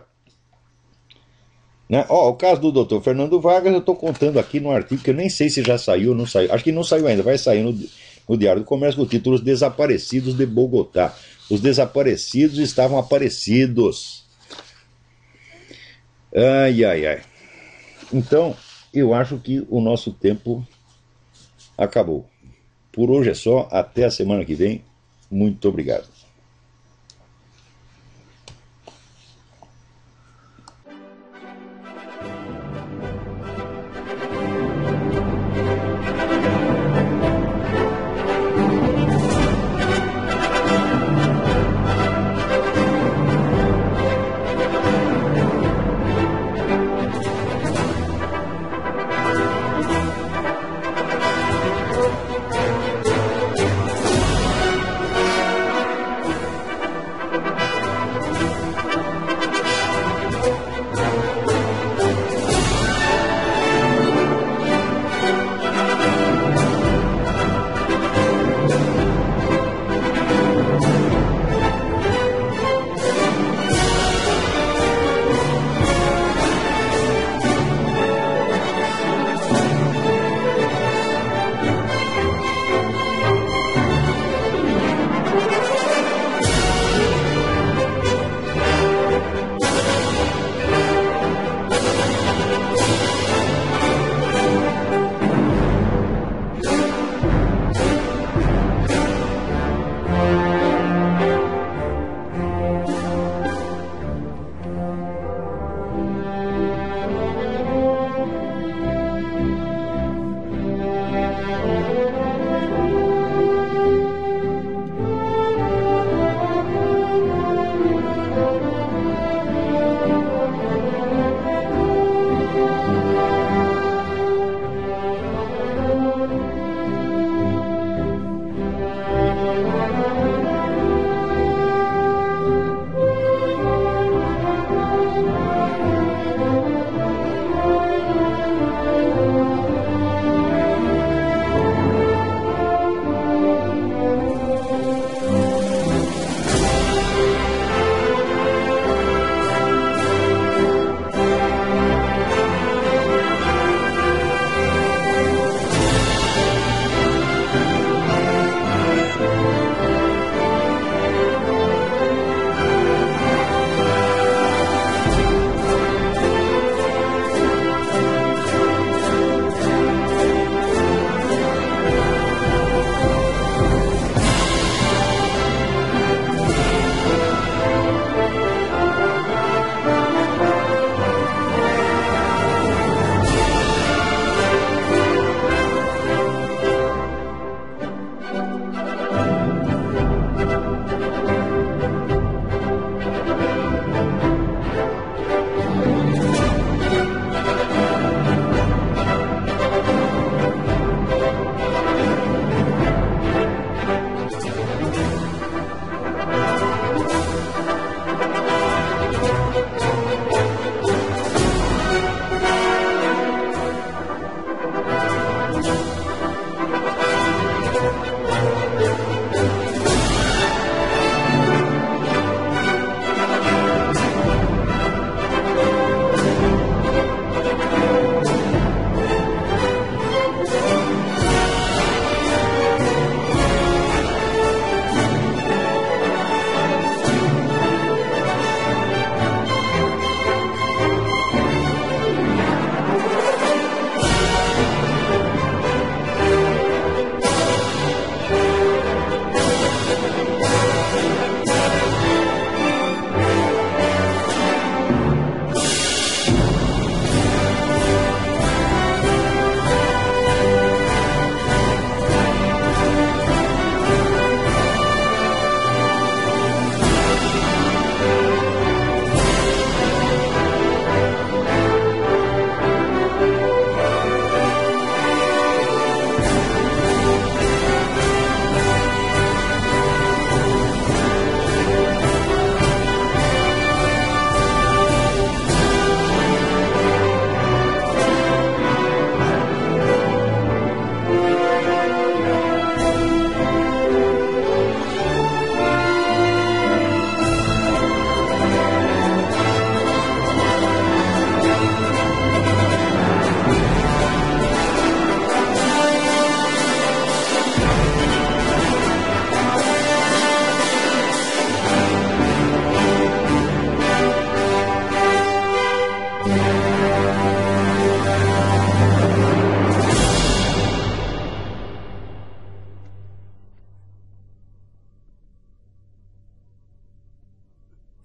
Né? O caso do Dr. Fernando Vargas eu estou contando aqui no artigo que eu nem sei se já saiu ou não saiu. Acho que não saiu ainda, vai sair no Diário do Comércio com o título Os Desaparecidos de Bogotá. Os desaparecidos estavam aparecidos. Ai, ai, ai. Então, eu acho que o nosso tempo acabou. Por hoje é só. Até a semana que vem. Muito obrigado.